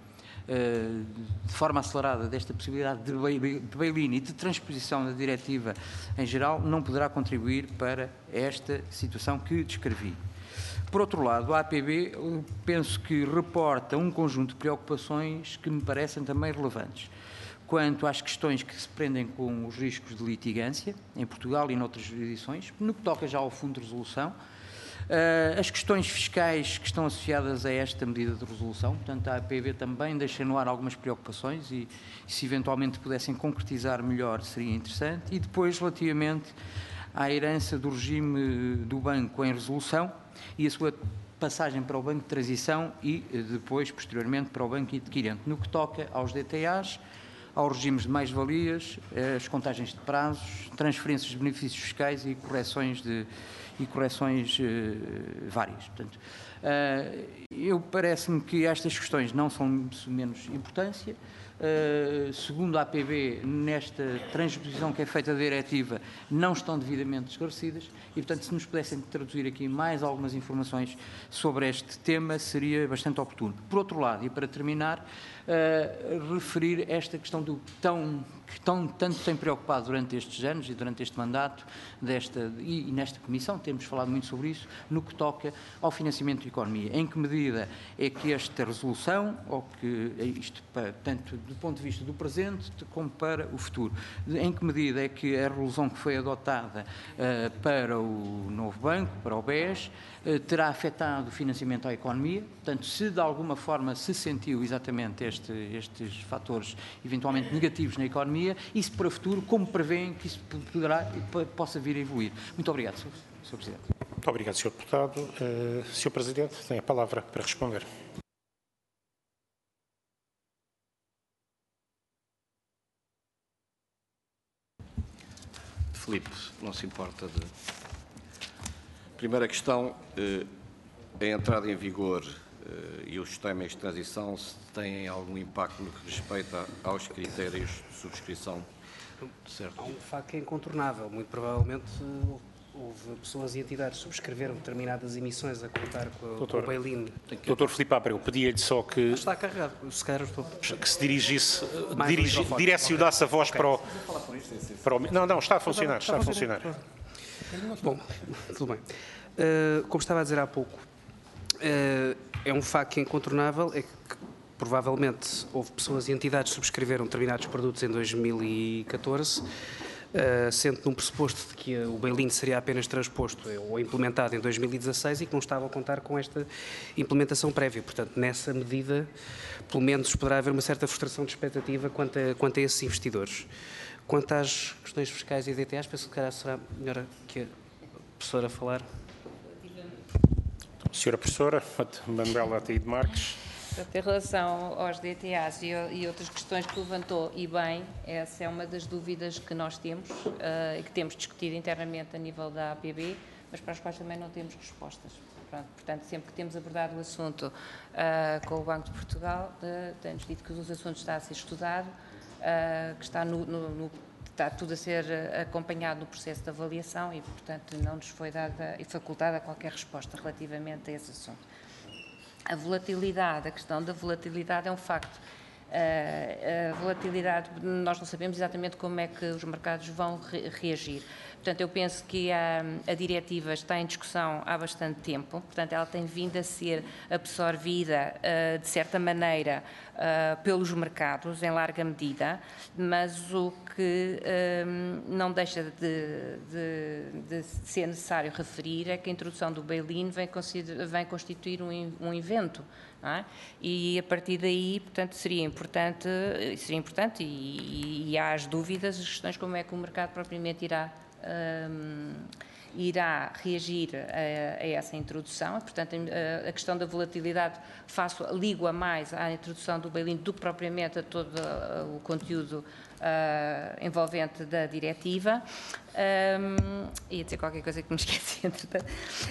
de forma acelerada desta possibilidade de bail-in e de transposição da diretiva em geral não poderá contribuir para esta situação que descrevi. Por outro lado, a A P B penso que reporta um conjunto de preocupações que me parecem também relevantes. Quanto às questões que se prendem com os riscos de litigância, em Portugal e noutras jurisdições, no que toca já ao Fundo de Resolução, Uh, as questões fiscais que estão associadas a esta medida de resolução, portanto a A P B também deixa no ar algumas preocupações e, se eventualmente pudessem concretizar melhor seria interessante. E depois relativamente à herança do regime do banco em resolução e a sua passagem para o banco de transição e depois, posteriormente, para o banco adquirente, no que toca aos D T As, aos regimes de mais-valias, as contagens de prazos, transferências de benefícios fiscais e correções de e correções uh, várias. Portanto, uh, eu parece-me que estas questões não são de menos importância. Uh, segundo a A P B, nesta transposição que é feita da diretiva, não estão devidamente esclarecidas e, portanto, se nos pudessem traduzir aqui mais algumas informações sobre este tema, seria bastante oportuno. Por outro lado, e para terminar, uh, referir esta questão do tão, que tão, tanto tem preocupado durante estes anos e durante este mandato desta, e, e nesta Comissão, temos falado muito sobre isso, no que toca ao financiamento da economia. Em que medida é que esta resolução, ou que isto, tanto do ponto de vista do presente como para o futuro, em que medida é que a resolução que foi adotada uh, para o novo banco, para o B E S, uh, terá afetado o financiamento à economia, portanto, se de alguma forma se sentiu exatamente este, estes fatores eventualmente negativos na economia e se para o futuro, como prevêem que isso poderá, possa vir a evoluir. Muito obrigado, senhor Presidente. Muito obrigado, senhor Deputado. Uh, senhor Presidente, tem a palavra para responder. Filipe, não se importa de... Primeira questão, a entrada em vigor e os sistemas de transição têm algum impacto no que respeita aos critérios de subscrição? Certo. Há um facto que é incontornável. Muito provavelmente houve pessoas e entidades que subscreveram determinadas emissões a contar com o, com o bail-in. doutor Filipe Abreu, pedia-lhe só que, Está carregado. Se calhar estou... que se dirigisse, Mais dirigi, um microfone. direcionasse a voz Ok. para o, para o... Não, não, está a funcionar, está a funcionar. Bom, tudo bem. Uh, como estava a dizer há pouco, uh, é um facto incontornável, é que provavelmente houve pessoas e entidades que subscreveram determinados produtos em dois mil e catorze, uh, sendo num pressuposto de que o bail-in seria apenas transposto ou implementado em dois mil e dezasseis e que não estava a contar com esta implementação prévia. Portanto, nessa medida, pelo menos poderá haver uma certa frustração de expectativa quanto a, quanto a esses investidores. Quanto às questões fiscais e D T As, penso que será melhor que a professora falar. Senhora Professora, Manuela Ataíde Marques. Portanto, em relação aos D T As e, e outras questões que levantou, e bem, essa é uma das dúvidas que nós temos uh, e que temos discutido internamente a nível da A P B, mas para as quais também não temos respostas. Pronto, portanto, sempre que temos abordado o assunto uh, com o Banco de Portugal, uh, tem-nos dito que os assuntos estão a ser estudados, uh, que está, no, no, no, está tudo a ser acompanhado no processo de avaliação e, portanto, não nos foi dada e facultada qualquer resposta relativamente a esse assunto. A volatilidade, a questão da volatilidade é um facto. A volatilidade, nós não sabemos exatamente como é que os mercados vão re reagir. Portanto, eu penso que a, a diretiva está em discussão há bastante tempo, portanto, ela tem vindo a ser absorvida, uh, de certa maneira, uh, pelos mercados, em larga medida, mas o que um, não deixa de, de, de ser necessário referir é que a introdução do bail-in vem, vem constituir um, um evento. Não é? E a partir daí, portanto, seria importante, seria importante e, e há as dúvidas, as questões como é que o mercado propriamente irá, um, irá reagir a, a essa introdução. Portanto, a, a questão da volatilidade faço, ligo a mais à introdução do bail-in do que propriamente a todo o conteúdo Uh, envolvente da diretiva. Um, ia dizer qualquer coisa que me esqueci, entretanto.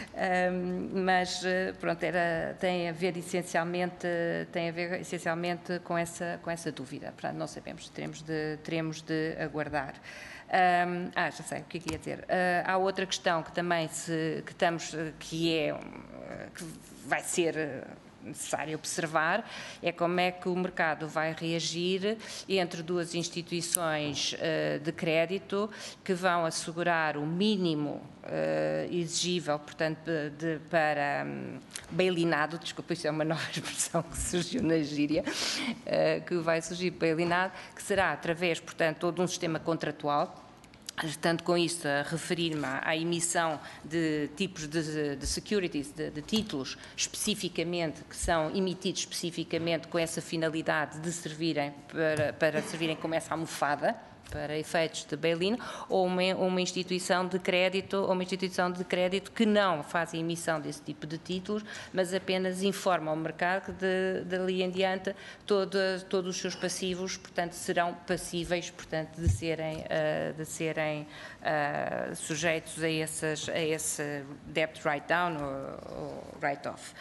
Um, mas, uh, pronto, era, tem a ver essencialmente, tem a ver essencialmente com essa, com essa dúvida. Portanto, não sabemos, teremos de, teremos de aguardar. Um, ah, já sei o que ia dizer. Uh, há outra questão que também se, que estamos, que é, que vai ser necessário observar, é como é que o mercado vai reagir entre duas instituições uh, de crédito que vão assegurar o mínimo uh, exigível, portanto, de, de, para um, bailinado, desculpa, isso é uma nova expressão que surgiu na gíria, uh, que vai surgir bailinado, que será através, portanto, de um sistema contratual. Tanto com isso a referir-me à emissão de tipos de, de securities, de, de títulos especificamente, que são emitidos especificamente com essa finalidade de servirem para, para servirem como essa almofada, para efeitos de bail-in, ou uma, uma instituição de crédito, ou uma instituição de crédito que não faz a emissão desse tipo de títulos, mas apenas informa ao mercado que de, dali em diante todo, todos os seus passivos, portanto, serão passíveis, portanto, de serem, uh, de serem uh, sujeitos a, essas, a esse debt write-down ou, ou write-off.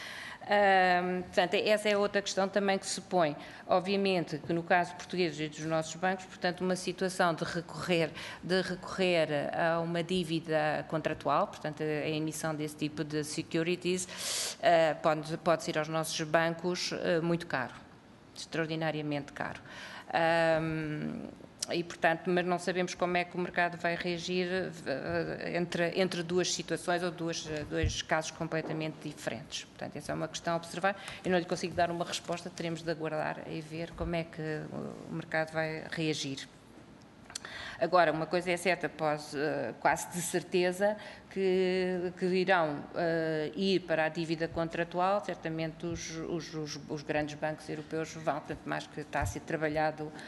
Um, portanto, essa é outra questão também que se põe. Obviamente que no caso português e dos nossos bancos, portanto, uma situação de recorrer, de recorrer a uma dívida contratual, portanto, a emissão desse tipo de securities, uh, pode, pode ser aos nossos bancos uh, muito caro, extraordinariamente caro. Um, E, portanto, mas não sabemos como é que o mercado vai reagir entre, entre duas situações ou duas, dois casos completamente diferentes. Portanto, essa é uma questão a observar. Eu não lhe consigo dar uma resposta, teremos de aguardar e ver como é que o mercado vai reagir. Agora, uma coisa é certa, pós, uh, quase de certeza, que, que irão uh, ir para a dívida contratual, certamente os, os, os, os grandes bancos europeus vão, portanto, mais que está a ser trabalhado uh,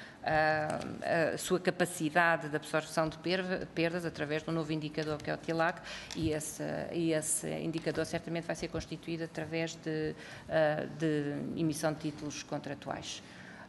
a sua capacidade de absorção de perdas através do novo indicador que é o T L A C, e esse, e esse indicador certamente vai ser constituído através de, uh, de emissão de títulos contratuais.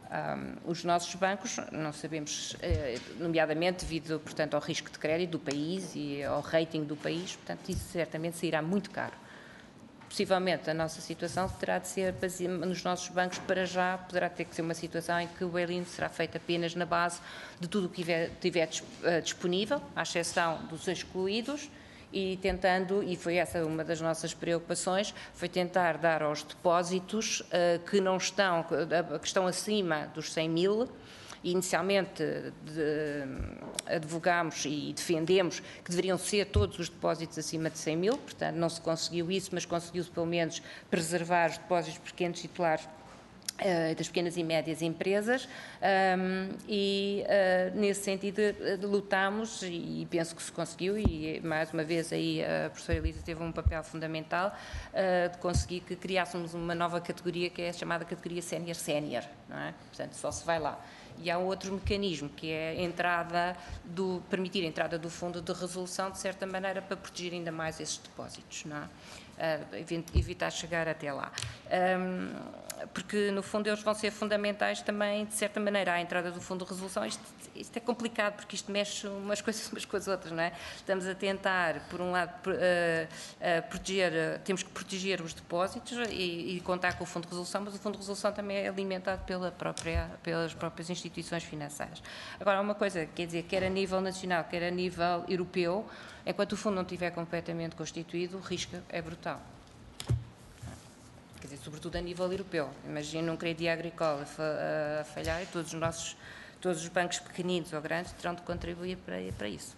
Um, os nossos bancos, não sabemos, eh, nomeadamente devido, portanto, ao risco de crédito do país e ao rating do país, portanto, isso certamente sairá muito caro. Possivelmente a nossa situação terá de ser, nos nossos bancos para já, poderá ter que ser uma situação em que o bail-in será feito apenas na base de tudo o que estiver disponível, à exceção dos excluídos, e tentando, e foi essa uma das nossas preocupações, foi tentar dar aos depósitos uh, que não estão, que estão acima dos cem mil. Inicialmente de, advogámos e defendemos que deveriam ser todos os depósitos acima de cem mil, portanto não se conseguiu isso, mas conseguiu-se pelo menos preservar os depósitos pequenos titulares Uh, das pequenas e médias empresas um, e uh, nesse sentido uh, lutámos e penso que se conseguiu e mais uma vez aí a professora Elisa teve um papel fundamental uh, de conseguir que criássemos uma nova categoria que é a chamada categoria sénior-sénior, não é? Portanto, só se vai lá. E há outro mecanismo que é a entrada do, permitir a entrada do fundo de resolução de certa maneira para proteger ainda mais esses depósitos, não é? Uh, evitar chegar até lá. Um, porque, no fundo, eles vão ser fundamentais também, de certa maneira, à entrada do Fundo de Resolução. Isto, isto é complicado, porque isto mexe umas coisas umas com as outras, não é? Estamos a tentar, por um lado, uh, uh, proteger, uh, temos que proteger os depósitos e, e contar com o Fundo de Resolução, mas o Fundo de Resolução também é alimentado pela própria, pelas próprias instituições financeiras. Agora, uma coisa, quer dizer, quer a nível nacional, quer a nível europeu, enquanto o fundo não estiver completamente constituído, o risco é brutal. Quer dizer, sobretudo a nível europeu. Imagino um crédito agricole a falhar e todos os nossos, todos os bancos pequeninos ou grandes terão de contribuir para, para isso.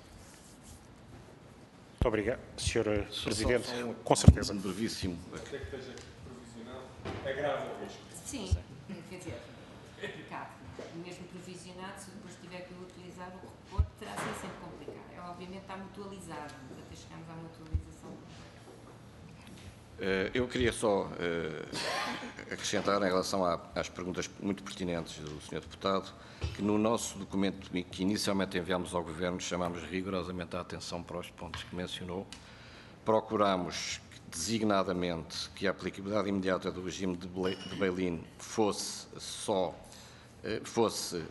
Muito obrigado, senhora Presidente. Só, só, com certeza. Um brevíssimo. Até que esteja provisional, agrava o risco. Sim, quer dizer, complicado. Mesmo provisionado, se depois tiver que o utilizar, o repor terá sido sempre complicado. É, obviamente está mutualizado, até chegarmos à mutualização. Eu queria só acrescentar em relação às perguntas muito pertinentes do senhor Deputado, que no nosso documento que inicialmente enviámos ao Governo, chamámos rigorosamente a atenção para os pontos que mencionou, procurámos designadamente que a aplicabilidade imediata do regime de bail-in fosse só, fosse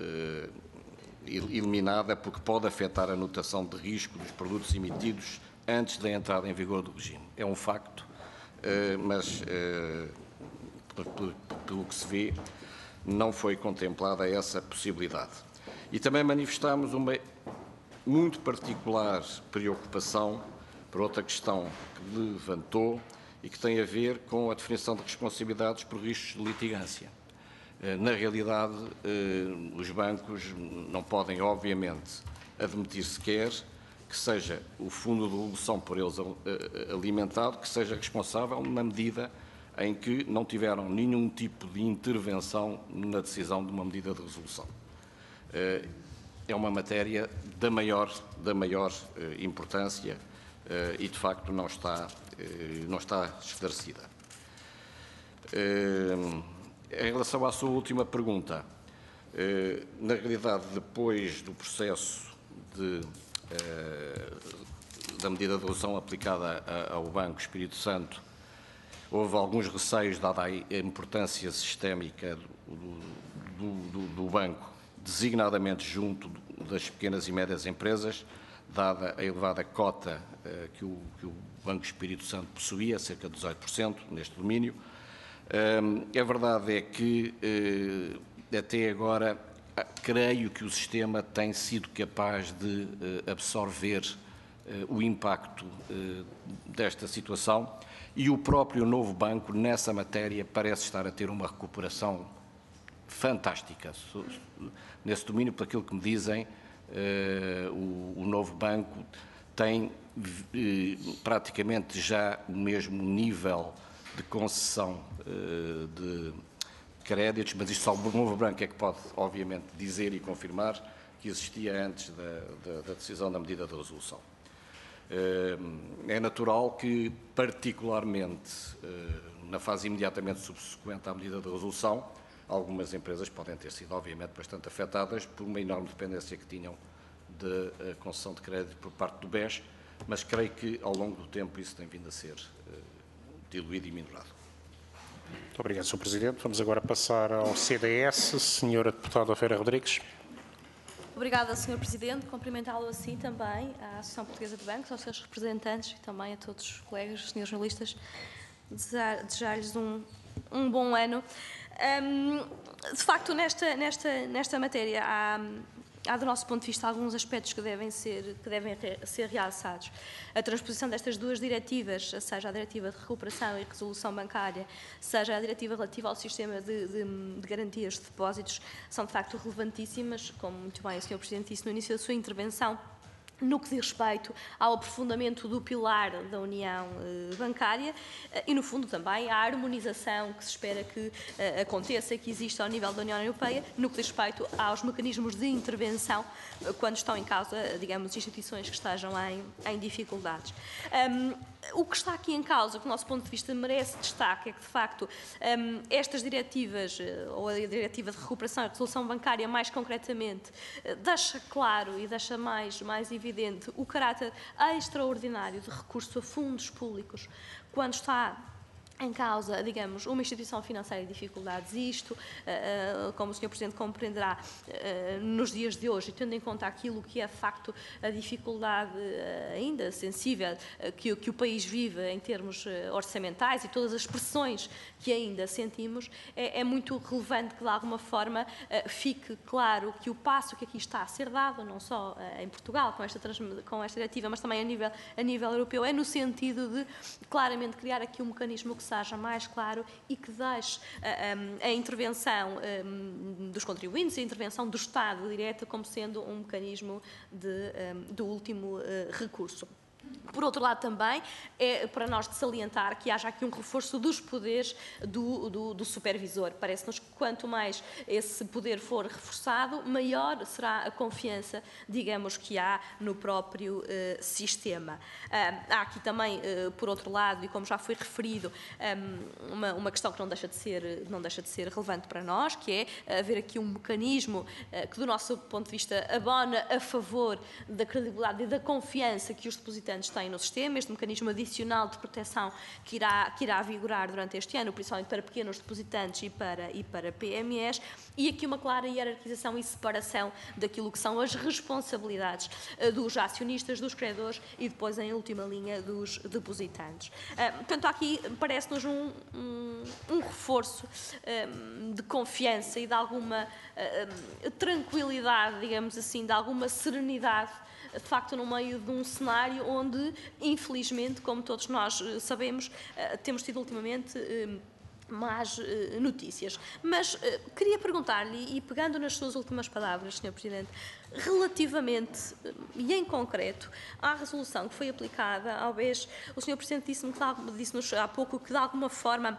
eliminada porque pode afetar a notação de risco dos produtos emitidos antes da entrada em vigor do regime. É um facto. Uh, mas, uh, pelo que se vê, não foi contemplada essa possibilidade. E também manifestámos uma muito particular preocupação por outra questão que levantou e que tem a ver com a definição de responsabilidades por riscos de litigância. Uh, na realidade, uh, os bancos não podem, obviamente, admitir sequer que seja o fundo de resolução por eles alimentado, que seja responsável na medida em que não tiveram nenhum tipo de intervenção na decisão de uma medida de resolução. É uma matéria da maior, da maior importância e, de facto, não está, não está esclarecida. Em relação à sua última pergunta, na realidade, depois do processo de da medida de resolução aplicada ao Banco Espírito Santo, houve alguns receios, dada a importância sistémica do, do, do, do banco, designadamente junto das pequenas e médias empresas, dada a elevada cota uh, que, o, que o Banco Espírito Santo possuía, cerca de dezoito por cento neste domínio. Uh, a verdade é que, uh, até agora, creio que o sistema tem sido capaz de uh, absorver uh, o impacto uh, desta situação e o próprio novo banco, nessa matéria, parece estar a ter uma recuperação fantástica. Nesse domínio, por aquilo que me dizem, uh, o, o novo banco tem uh, praticamente já o mesmo nível de concessão uh, de créditos, mas isto só o novo banco é que pode, obviamente, dizer e confirmar que existia antes da, da, da decisão da medida de resolução. É natural que, particularmente na fase imediatamente subsequente à medida de resolução, algumas empresas podem ter sido, obviamente, bastante afetadas por uma enorme dependência que tinham de concessão de crédito por parte do B E S, mas creio que, ao longo do tempo, isso tem vindo a ser diluído e minorado. Muito obrigado, senhor Presidente. Vamos agora passar ao C D S. senhora Deputada Vera Rodrigues. Obrigada, senhor Presidente. Cumprimentá-lo assim também à Associação Portuguesa de Bancos, aos seus representantes e também a todos os colegas, os senhores jornalistas, desejar-lhes um, um bom ano. Um, de facto, nesta, nesta, nesta matéria há, há, do nosso ponto de vista, alguns aspectos que devem ser, que devem ser realçados. A transposição destas duas diretivas, seja a Diretiva de Recuperação e Resolução Bancária, seja a Diretiva relativa ao Sistema de, de, de Garantias de Depósitos, são de facto relevantíssimas, como muito bem o senhor Presidente disse no início da sua intervenção, no que diz respeito ao aprofundamento do pilar da União eh, Bancária eh, e, no fundo, também à harmonização que se espera que eh, aconteça e que exista ao nível da União Europeia, no que diz respeito aos mecanismos de intervenção eh, quando estão em causa, digamos, instituições que estejam em, em dificuldades. Um, o que está aqui em causa, que do nosso ponto de vista merece destaque, é que, de facto, um, estas diretivas, ou a Diretiva de Recuperação e Resolução Bancária, mais concretamente, deixa claro e deixa mais, mais evidente o caráter extraordinário de recurso a fundos públicos quando está em causa, digamos, uma instituição financeira em dificuldades. E isto, como o senhor Presidente compreenderá, nos dias de hoje, tendo em conta aquilo que é, de facto, a dificuldade ainda sensível que, que o país vive em termos orçamentais e todas as pressões que ainda sentimos, é, é muito relevante que, de alguma forma, fique claro que o passo que aqui está a ser dado, não só em Portugal, com esta, com esta diretiva, mas também a nível, a nível europeu, é no sentido de, claramente, criar aqui um mecanismo que seja mais claro e que deixe a, a, a intervenção um, dos contribuintes, a intervenção do Estado direta como sendo um mecanismo de, um, do último uh, recurso. Por outro lado, também, é para nós de salientar que haja aqui um reforço dos poderes do, do, do supervisor. Parece-nos que quanto mais esse poder for reforçado, maior será a confiança, digamos, que há no próprio uh, sistema. Uh, há aqui também, uh, por outro lado, e como já foi referido, um, uma, uma questão que não deixa, de ser, não deixa de ser relevante para nós, que é haver aqui um mecanismo uh, que, do nosso ponto de vista, abona a favor da credibilidade e da confiança que os depositantes têm no sistema, este mecanismo adicional de proteção que irá, que irá vigorar durante este ano, principalmente para pequenos depositantes e para, e para P M Es, e aqui uma clara hierarquização e separação daquilo que são as responsabilidades uh, dos acionistas, dos credores e depois, em última linha, dos depositantes. Uh, portanto, aqui parece-nos um, um, um reforço um, de confiança e de alguma uh, tranquilidade, digamos assim, de alguma serenidade, de facto, no meio de um cenário onde, infelizmente, como todos nós sabemos, temos tido ultimamente más notícias. Mas queria perguntar-lhe, e pegando nas suas últimas palavras, senhor Presidente, relativamente, e em concreto, à resolução que foi aplicada ao B E S, o senhor Presidente disse-me disse-nos há pouco que, de alguma forma,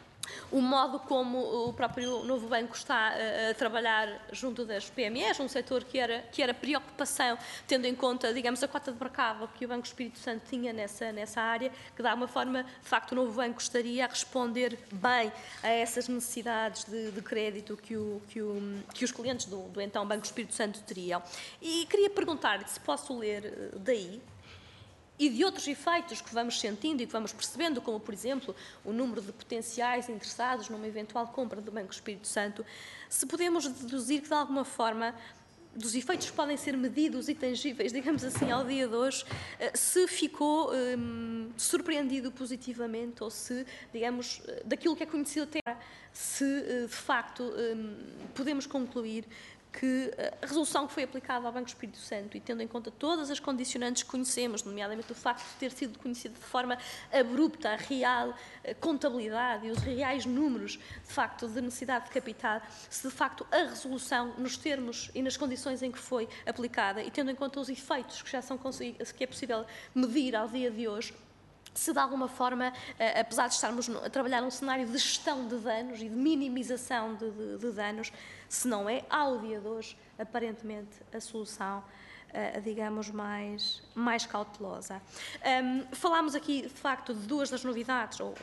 o modo como o próprio novo banco está a, a trabalhar junto das P M Es, um setor que era, que era preocupação, tendo em conta, digamos, a cota de mercado que o Banco Espírito Santo tinha nessa, nessa área, que de alguma forma, de facto, o novo banco estaria a responder bem a essas necessidades de, de crédito que, o, que, o, que os clientes do, do então Banco Espírito Santo teriam. E queria perguntar-lhe se posso ler daí, e de outros efeitos que vamos sentindo e que vamos percebendo, como, por exemplo, o número de potenciais interessados numa eventual compra do Banco Espírito Santo, se podemos deduzir que, de alguma forma, dos efeitos que podem ser medidos e tangíveis, digamos assim, ao dia de hoje, se ficou hum, surpreendido positivamente ou se, digamos, daquilo que é conhecido até agora, se, de facto, hum, podemos concluir que a resolução que foi aplicada ao Banco Espírito Santo, e tendo em conta todas as condicionantes que conhecemos, nomeadamente o facto de ter sido conhecido de forma abrupta a real contabilidade e os reais números, de facto, de necessidade de capital, se de facto a resolução, nos termos e nas condições em que foi aplicada, e tendo em conta os efeitos que já são que é possível medir ao dia de hoje, se de alguma forma, apesar de estarmos a trabalhar num cenário de gestão de danos e de minimização de, de, de danos, se não é, ao dia de hoje, aparentemente, a solução, uh, digamos, mais, mais cautelosa. Um, falámos aqui, de facto, de duas das novidades, ou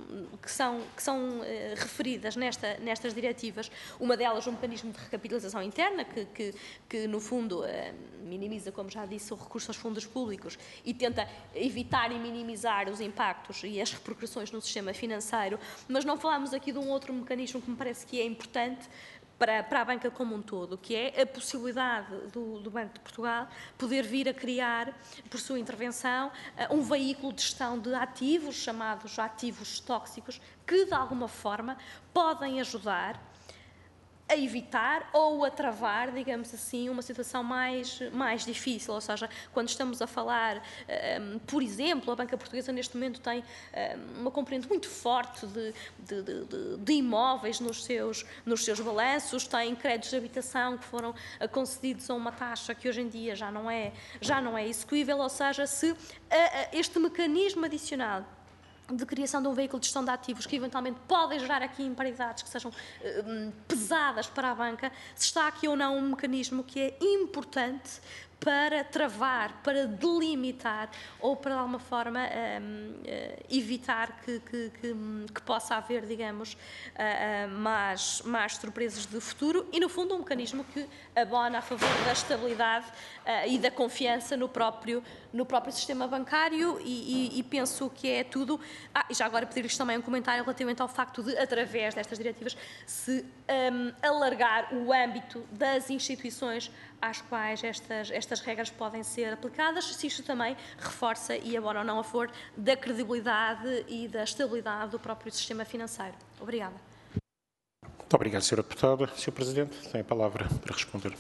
que são, que são eh, referidas nesta, nestas diretivas, uma delas um mecanismo de recapitalização interna, que, que, que no fundo eh, minimiza, como já disse, o recurso aos fundos públicos e tenta evitar e minimizar os impactos e as repercussões no sistema financeiro, mas não falamos aqui de um outro mecanismo que me parece que é importante para, para a banca como um todo, que é a possibilidade do, do Banco de Portugal poder vir a criar, por sua intervenção, um veículo de gestão de ativos, chamados ativos tóxicos, que de alguma forma podem ajudar a evitar ou a travar, digamos assim, uma situação mais, mais difícil. Ou seja, quando estamos a falar, um, por exemplo, a banca portuguesa neste momento tem um, uma componente muito forte de, de, de, de imóveis nos seus, nos seus balanços, tem créditos de habitação que foram concedidos a uma taxa que hoje em dia já não é, já não é execuível. Ou seja, se a, a, este mecanismo adicional de criação de um veículo de gestão de ativos que eventualmente podem gerar aqui imparidades que sejam um, pesadas para a banca, se está aqui ou não um mecanismo que é importante para travar, para delimitar ou para, de alguma forma, um, uh, evitar que, que, que, que possa haver, digamos, uh, uh, mais, mais surpresas de futuro e, no fundo, um mecanismo que abona a favor da estabilidade uh, e da confiança no próprio, no próprio sistema bancário e, e, e penso que é tudo. Ah, e já agora pedir-lhes também um comentário relativamente ao facto de, através destas diretivas, se um, alargar o âmbito das instituições às quais estas, estas regras podem ser aplicadas, se isto também reforça e abona ou não a favor da credibilidade e da estabilidade do próprio sistema financeiro. Obrigada. Muito obrigado, senhora Deputada. senhor Presidente, tem a palavra para responder.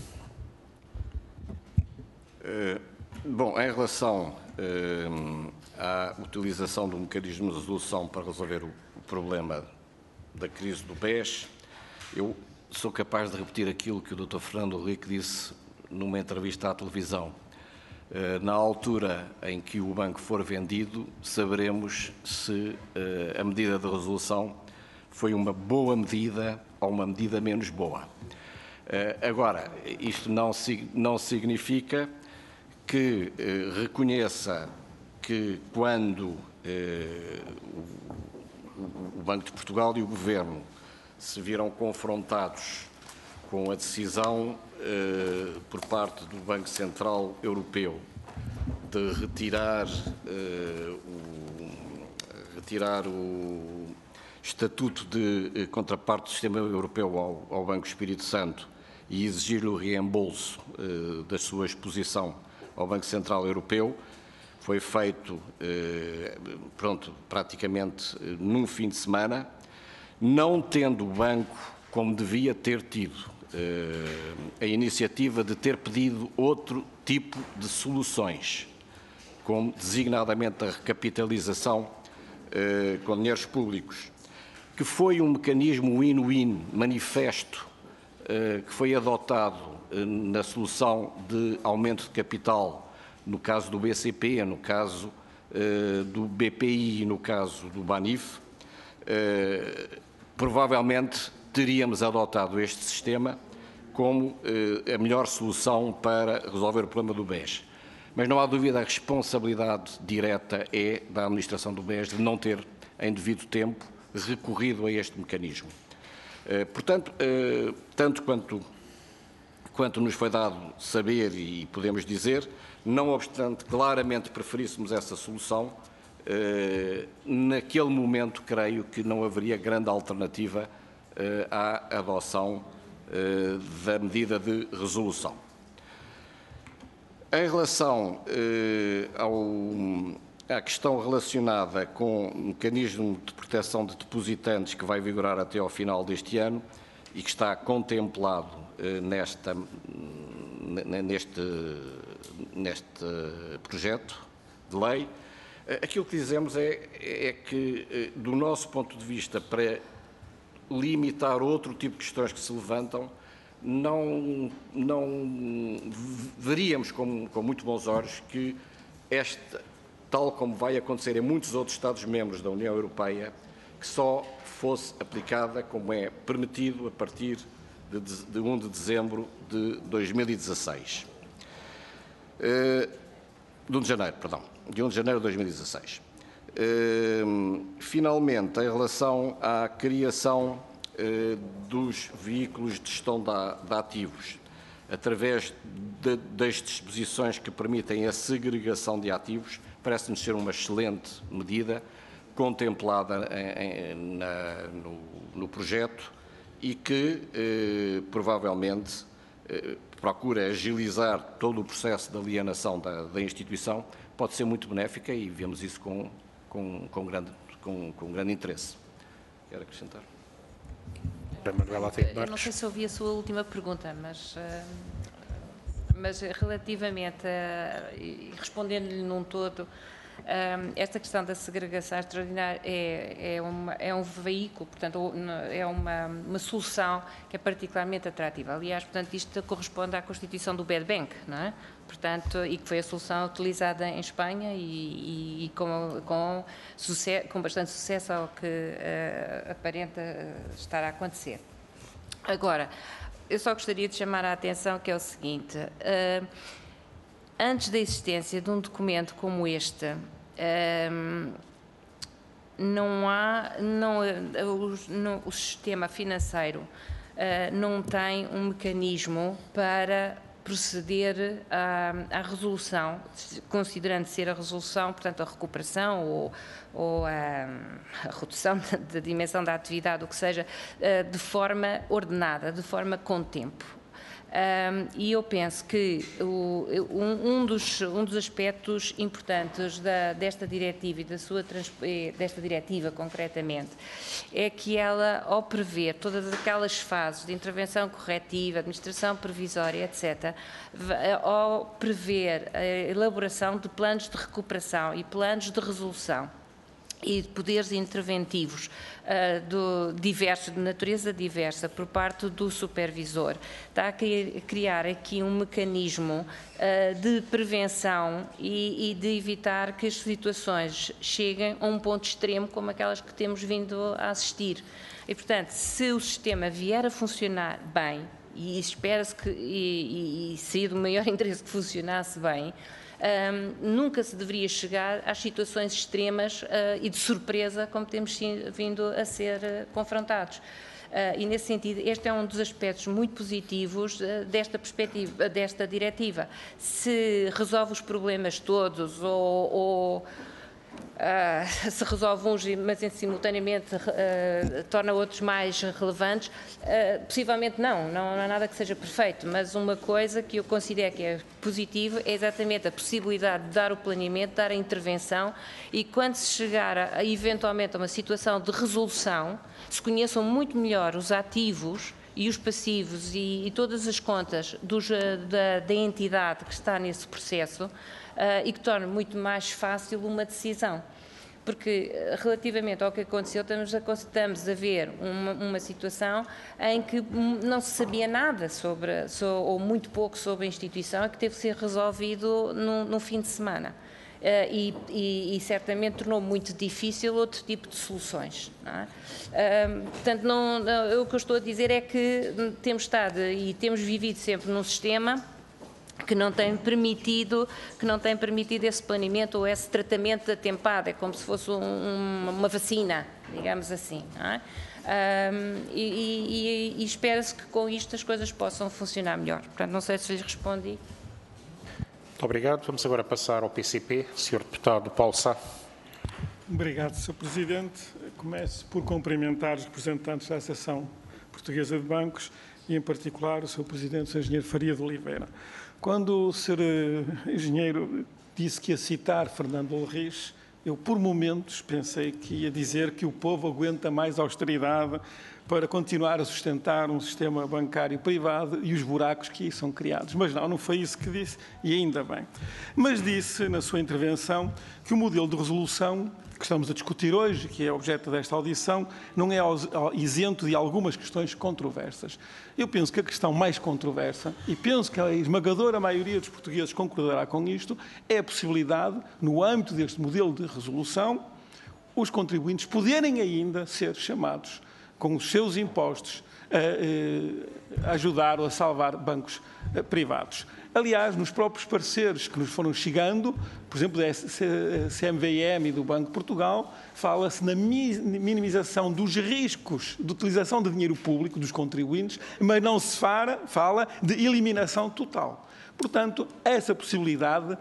Uh, bom, em relação uh, à utilização do mecanismo de resolução para resolver o, o problema da crise do B E S, eu sou capaz de repetir aquilo que o doutor Fernando Henrique disse numa entrevista à televisão. Na altura em que o banco for vendido, saberemos se a medida de resolução foi uma boa medida ou uma medida menos boa. Agora, isto não, não significa que reconheça que quando o Banco de Portugal e o Governo se viram confrontados com a decisão eh, por parte do Banco Central Europeu de retirar, eh, o, retirar o estatuto de eh, contraparte do sistema europeu ao, ao Banco Espírito Santo e exigir-lhe o reembolso eh, da sua exposição ao Banco Central Europeu, foi feito eh, pronto, praticamente eh, num fim de semana, não tendo o banco, como devia ter tido, a iniciativa de ter pedido outro tipo de soluções, como designadamente a recapitalização com dinheiros públicos, que foi um mecanismo win-win manifesto que foi adotado na solução de aumento de capital, no caso do B C P, no caso do B P I e no caso do Banif. Provavelmente teríamos adotado este sistema como eh, a melhor solução para resolver o problema do B E S. Mas não há dúvida, a responsabilidade direta é da administração do B E S de não ter, em devido tempo, recorrido a este mecanismo. Eh, portanto, eh, tanto quanto, quanto nos foi dado saber e podemos dizer, não obstante claramente preferíssemos essa solução, eh, naquele momento creio que não haveria grande alternativa à adoção uh, da medida de resolução. Em relação uh, ao, à questão relacionada com o mecanismo de proteção de depositantes que vai vigorar até ao final deste ano e que está contemplado uh, nesta, neste, neste projeto de lei, uh, aquilo que dizemos é, é que, uh, do nosso ponto de vista, para limitar outro tipo de questões que se levantam, não, não veríamos com, com muito bons olhos que esta, tal como vai acontecer em muitos outros Estados-membros da União Europeia, que só fosse aplicada como é permitido a partir de, de primeiro de dezembro de dois mil e dezasseis. Uh, de primeiro de janeiro, perdão, de primeiro de janeiro de dois mil e dezasseis. Finalmente, em relação à criação dos veículos de gestão de ativos, através de, das disposições que permitem a segregação de ativos, parece-nos ser uma excelente medida contemplada em, em, na, no, no projeto e que eh, provavelmente eh, procura agilizar todo o processo de alienação da, da instituição, pode ser muito benéfica e vemos isso com, com, com, grande, com, com grande interesse. Quero acrescentar. Eu não sei se ouvi a sua última pergunta, mas, mas relativamente, a, e respondendo-lhe num todo, esta questão da segregação extraordinária é, é, uma, é um veículo, portanto, é uma, uma solução que é particularmente atrativa. Aliás, portanto, isto corresponde à constituição do Bad Bank, não é? Portanto, e que foi a solução utilizada em Espanha e, e, e com, com, sucesso, com bastante sucesso ao que uh, aparenta estar a acontecer. Agora, eu só gostaria de chamar a atenção que é o seguinte, uh, antes da existência de um documento como este, uh, não há, não, o, não, o sistema financeiro uh, não tem um mecanismo para proceder à, à resolução, considerando ser a resolução, portanto, a recuperação ou, ou a, a redução da, da dimensão da atividade, o que seja, de forma ordenada, de forma com tempo. Um, e eu penso que o, um, um, dos, um dos aspectos importantes da, desta diretiva e da sua desta diretiva concretamente é que ela, ao prever todas aquelas fases de intervenção corretiva, administração provisória, etcétera, ao prever a elaboração de planos de recuperação e planos de resolução e de poderes interventivos uh, do, diversos, de natureza diversa, por parte do supervisor, está a criar aqui um mecanismo uh, de prevenção e, e de evitar que as situações cheguem a um ponto extremo como aquelas que temos vindo a assistir. E, portanto, se o sistema vier a funcionar bem, e espera-se que, e, e, e seria do maior interesse que funcionasse bem, Um, nunca se deveria chegar às situações extremas uh, e de surpresa como temos vindo a ser uh, confrontados. Uh, e, nesse sentido, este é um dos aspectos muito positivos uh, desta perspectiva, desta diretiva. Se resolve os problemas todos ou, ou Uh, se resolve uns, mas simultaneamente uh, torna outros mais relevantes, uh, possivelmente não, não, não há nada que seja perfeito, mas uma coisa que eu considero que é positiva é exatamente a possibilidade de dar o planeamento, dar a intervenção e quando se chegar a, a, eventualmente a uma situação de resolução, se conheçam muito melhor os ativos e os passivos e, e todas as contas dos, da, da entidade que está nesse processo uh, e que torna muito mais fácil uma decisão. Porque, relativamente ao que aconteceu, estamos a, estamos a ver uma, uma situação em que não se sabia nada sobre, sobre, ou muito pouco sobre a instituição, que teve que ser resolvido no, no fim de semana. Uh, e, e, e certamente tornou muito difícil outro tipo de soluções. Não é? Uh, portanto, não, não, o que eu estou a dizer é que temos estado e temos vivido sempre num sistema que não tem permitido, que não tem permitido esse planeamento ou esse tratamento atempado, é como se fosse um, uma vacina, digamos assim. Não é? Uh, e e, e espera-se que com isto as coisas possam funcionar melhor. Portanto, não sei se lhe respondi. Muito obrigado. Vamos agora passar ao P C P. senhor Deputado Paulo Sá. Obrigado, senhor Presidente. Começo por cumprimentar os representantes da Associação Portuguesa de Bancos e, em particular, o senhor Presidente, o senhor Engenheiro Faria de Oliveira. Quando o senhor Engenheiro disse que ia citar Fernando Ulrich, eu, por momentos, pensei que ia dizer que o povo aguenta mais austeridade para continuar a sustentar um sistema bancário privado e os buracos que aí são criados. Mas não, não foi isso que disse, e ainda bem. Mas disse, na sua intervenção, que o modelo de resolução que estamos a discutir hoje, que é objeto desta audição, não é isento de algumas questões controversas. Eu penso que a questão mais controversa, e penso que a esmagadora maioria dos portugueses concordará com isto, é a possibilidade, no âmbito deste modelo de resolução, os contribuintes poderem ainda ser chamados com os seus impostos a, a ajudar ou a salvar bancos privados. Aliás, nos próprios pareceres que nos foram chegando, por exemplo, da C M V M e do Banco de Portugal, fala-se na minimização dos riscos de utilização de dinheiro público dos contribuintes, mas não se fala, fala de eliminação total. Portanto, essa possibilidade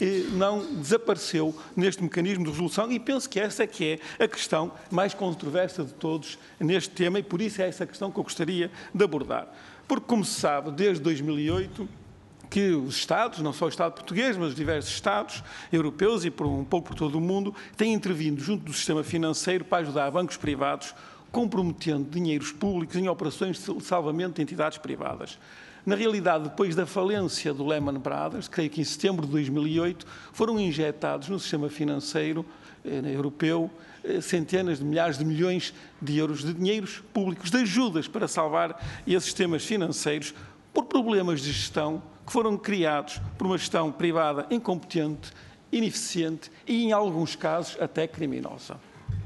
não desapareceu neste mecanismo de resolução e penso que essa é que é a questão mais controversa de todos neste tema e por isso é essa questão que eu gostaria de abordar. Porque, como se sabe, desde dois mil e oito, que os Estados, não só o Estado português, mas os diversos Estados europeus e por um pouco por todo o mundo, têm intervindo junto do sistema financeiro para ajudar bancos privados, comprometendo dinheiros públicos em operações de salvamento de entidades privadas. Na realidade, depois da falência do Lehman Brothers, creio que em setembro de dois mil e oito, foram injetados no sistema financeiro eh, europeu eh, centenas de milhares de milhões de euros de dinheiros públicos, de ajudas para salvar esses sistemas financeiros por problemas de gestão que foram criados por uma gestão privada incompetente, ineficiente e, em alguns casos, até criminosa.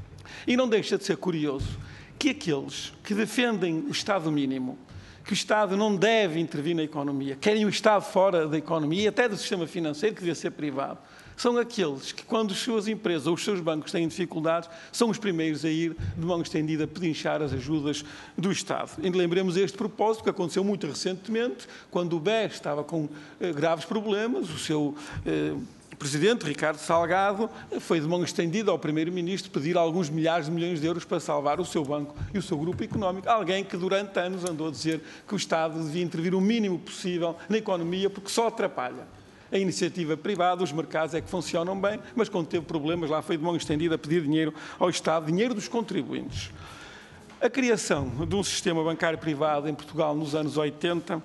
E não deixa de ser curioso que aqueles que defendem o Estado mínimo, que o Estado não deve intervir na economia, querem o Estado fora da economia e até do sistema financeiro, que devia ser privado, são aqueles que, quando as suas empresas ou os seus bancos têm dificuldades, são os primeiros a ir de mão estendida a pedinchar as ajudas do Estado. E lembremos este propósito que aconteceu muito recentemente, quando o B E S estava com eh, graves problemas, o seu eh, presidente, Ricardo Salgado, foi de mão estendida ao primeiro-ministro pedir alguns milhares de milhões de euros para salvar o seu banco e o seu grupo económico. Alguém que durante anos andou a dizer que o Estado devia intervir o mínimo possível na economia porque só atrapalha. A iniciativa privada, os mercados é que funcionam bem, mas quando teve problemas lá foi de mão estendida a pedir dinheiro ao Estado, dinheiro dos contribuintes. A criação de um sistema bancário privado em Portugal nos anos oitenta,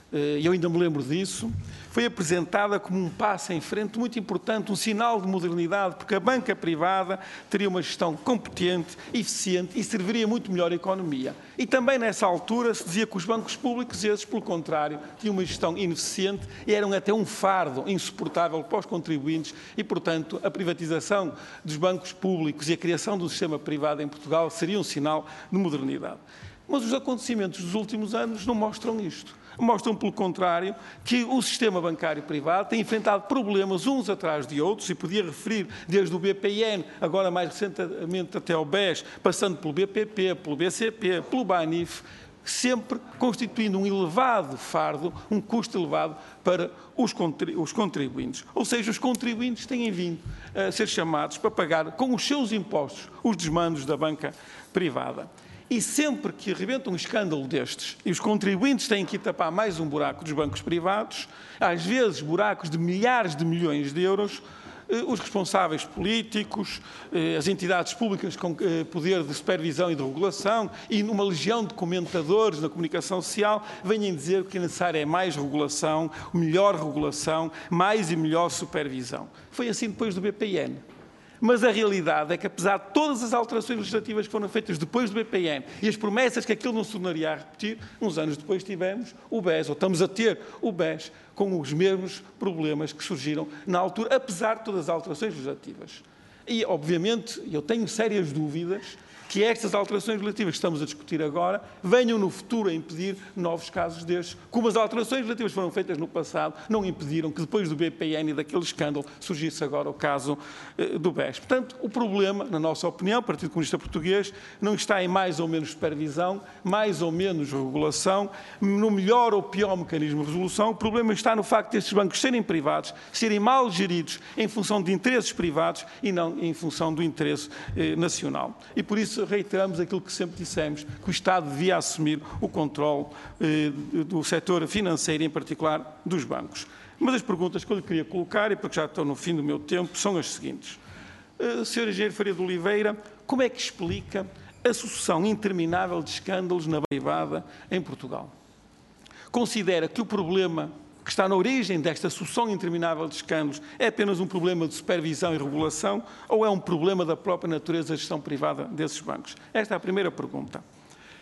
e eu ainda me lembro disso, foi apresentada como um passo em frente muito importante, um sinal de modernidade, porque a banca privada teria uma gestão competente, eficiente e serviria muito melhor a economia. E também nessa altura se dizia que os bancos públicos, esses, pelo contrário, tinham uma gestão ineficiente e eram até um fardo insuportável para os contribuintes e, portanto, a privatização dos bancos públicos e a criação do sistema privado em Portugal seria um sinal de modernidade. Mas os acontecimentos dos últimos anos não mostram isto. Mostram, pelo contrário, que o sistema bancário privado tem enfrentado problemas uns atrás de outros, e podia referir desde o B P I N, agora mais recentemente até ao B E S, passando pelo B P P, pelo B C P, pelo BANIF, sempre constituindo um elevado fardo, um custo elevado para os contribuintes. Ou seja, os contribuintes têm vindo a ser chamados para pagar com os seus impostos os desmandos da banca privada. E sempre que arrebenta um escândalo destes e os contribuintes têm que ir tapar mais um buraco dos bancos privados, às vezes buracos de milhares de milhões de euros, os responsáveis políticos, as entidades públicas com poder de supervisão e de regulação e uma legião de comentadores na comunicação social venham dizer que o necessário é mais regulação, melhor regulação, mais e melhor supervisão. Foi assim depois do B P I N. Mas a realidade é que, apesar de todas as alterações legislativas que foram feitas depois do B P I N e as promessas que aquilo não se tornaria a repetir, uns anos depois tivemos o B E S, ou estamos a ter o B E S, com os mesmos problemas que surgiram na altura, apesar de todas as alterações legislativas. E, obviamente, eu tenho sérias dúvidas que estas alterações legislativas que estamos a discutir agora venham no futuro a impedir novos casos destes, como as alterações legislativas foram feitas no passado, não impediram que depois do B P I N e daquele escândalo surgisse agora o caso eh, do B E S. Portanto, o problema, na nossa opinião, o Partido Comunista Português, não está em mais ou menos supervisão, mais ou menos regulação, no melhor ou pior mecanismo de resolução. O problema está no facto de estes bancos serem privados, serem mal geridos em função de interesses privados e não em função do interesse eh, nacional. E por isso reiteramos aquilo que sempre dissemos, que o Estado devia assumir o controle eh, do setor financeiro, em particular dos bancos. Mas as perguntas que eu lhe queria colocar, e porque já estou no fim do meu tempo, são as seguintes. Uh, senhor Engenheiro Faria de Oliveira, como é que explica a sucessão interminável de escândalos na privada em Portugal? Considera que o problema que está na origem desta sucessão interminável de escândalos é apenas um problema de supervisão e regulação ou é um problema da própria natureza da gestão privada desses bancos? Esta é a primeira pergunta.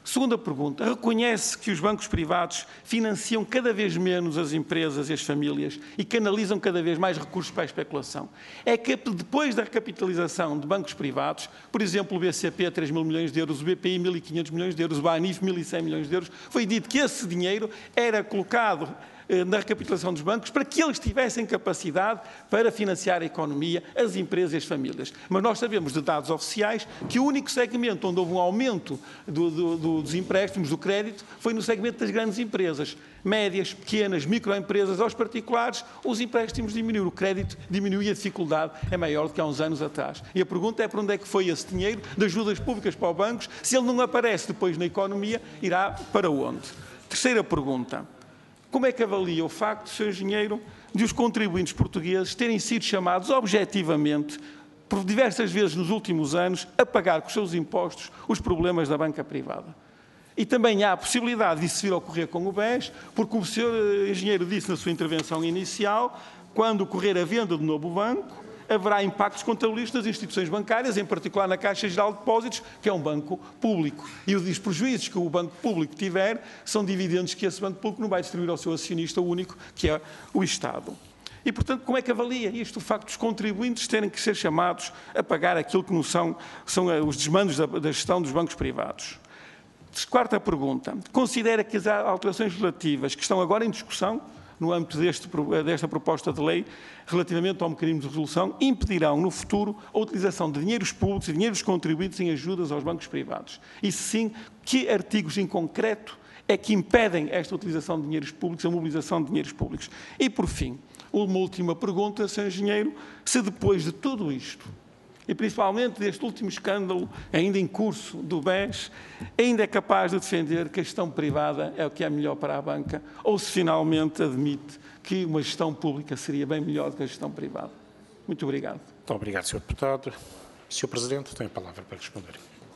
Segunda pergunta, reconhece que os bancos privados financiam cada vez menos as empresas e as famílias e canalizam cada vez mais recursos para a especulação. É que depois da recapitalização de bancos privados, por exemplo, o B C P três mil milhões de euros, o B P I mil e quinhentos milhões de euros, o BANIF mil e cem milhões de euros, foi dito que esse dinheiro era colocado na recapitalização dos bancos para que eles tivessem capacidade para financiar a economia, as empresas e as famílias. Mas nós sabemos de dados oficiais que o único segmento onde houve um aumento do, do, do, dos empréstimos, do crédito, foi no segmento das grandes empresas. Médias, pequenas, microempresas, aos particulares, os empréstimos diminuíram, o crédito diminuiu e a dificuldade é maior do que há uns anos atrás. E a pergunta é para onde é que foi esse dinheiro de ajudas públicas para os bancos? Se ele não aparece depois na economia, irá para onde? Terceira pergunta. Como é que avalia o facto, senhor Engenheiro, de os contribuintes portugueses terem sido chamados objetivamente, por diversas vezes nos últimos anos, a pagar com os seus impostos os problemas da banca privada? E também há a possibilidade disso vir a ocorrer com o B E S, porque o senhor Engenheiro disse na sua intervenção inicial, quando ocorrer a venda do novo banco, haverá impactos contabilistas nas instituições bancárias, em particular na Caixa Geral de Depósitos, que é um banco público. E os prejuízos que o banco público tiver são dividendos que esse banco público não vai distribuir ao seu acionista único, que é o Estado. E, portanto, como é que avalia isto, o facto dos contribuintes terem que ser chamados a pagar aquilo que não são, são os desmandos da, da gestão dos bancos privados? Quarta pergunta. Considera que as alterações relativas que estão agora em discussão no âmbito deste, desta proposta de lei, relativamente ao mecanismo de resolução, impedirão no futuro a utilização de dinheiros públicos e dinheiros contribuídos em ajudas aos bancos privados? E se sim, que artigos em concreto é que impedem esta utilização de dinheiros públicos, a mobilização de dinheiros públicos? E, por fim, uma última pergunta, senhor Engenheiro, se depois de tudo isto, e principalmente deste último escândalo ainda em curso do B E S, ainda é capaz de defender que a gestão privada é o que é melhor para a banca, ou se finalmente admite que uma gestão pública seria bem melhor do que a gestão privada. Muito obrigado. Muito obrigado, senhor Deputado. senhor Presidente, tem a palavra para responder.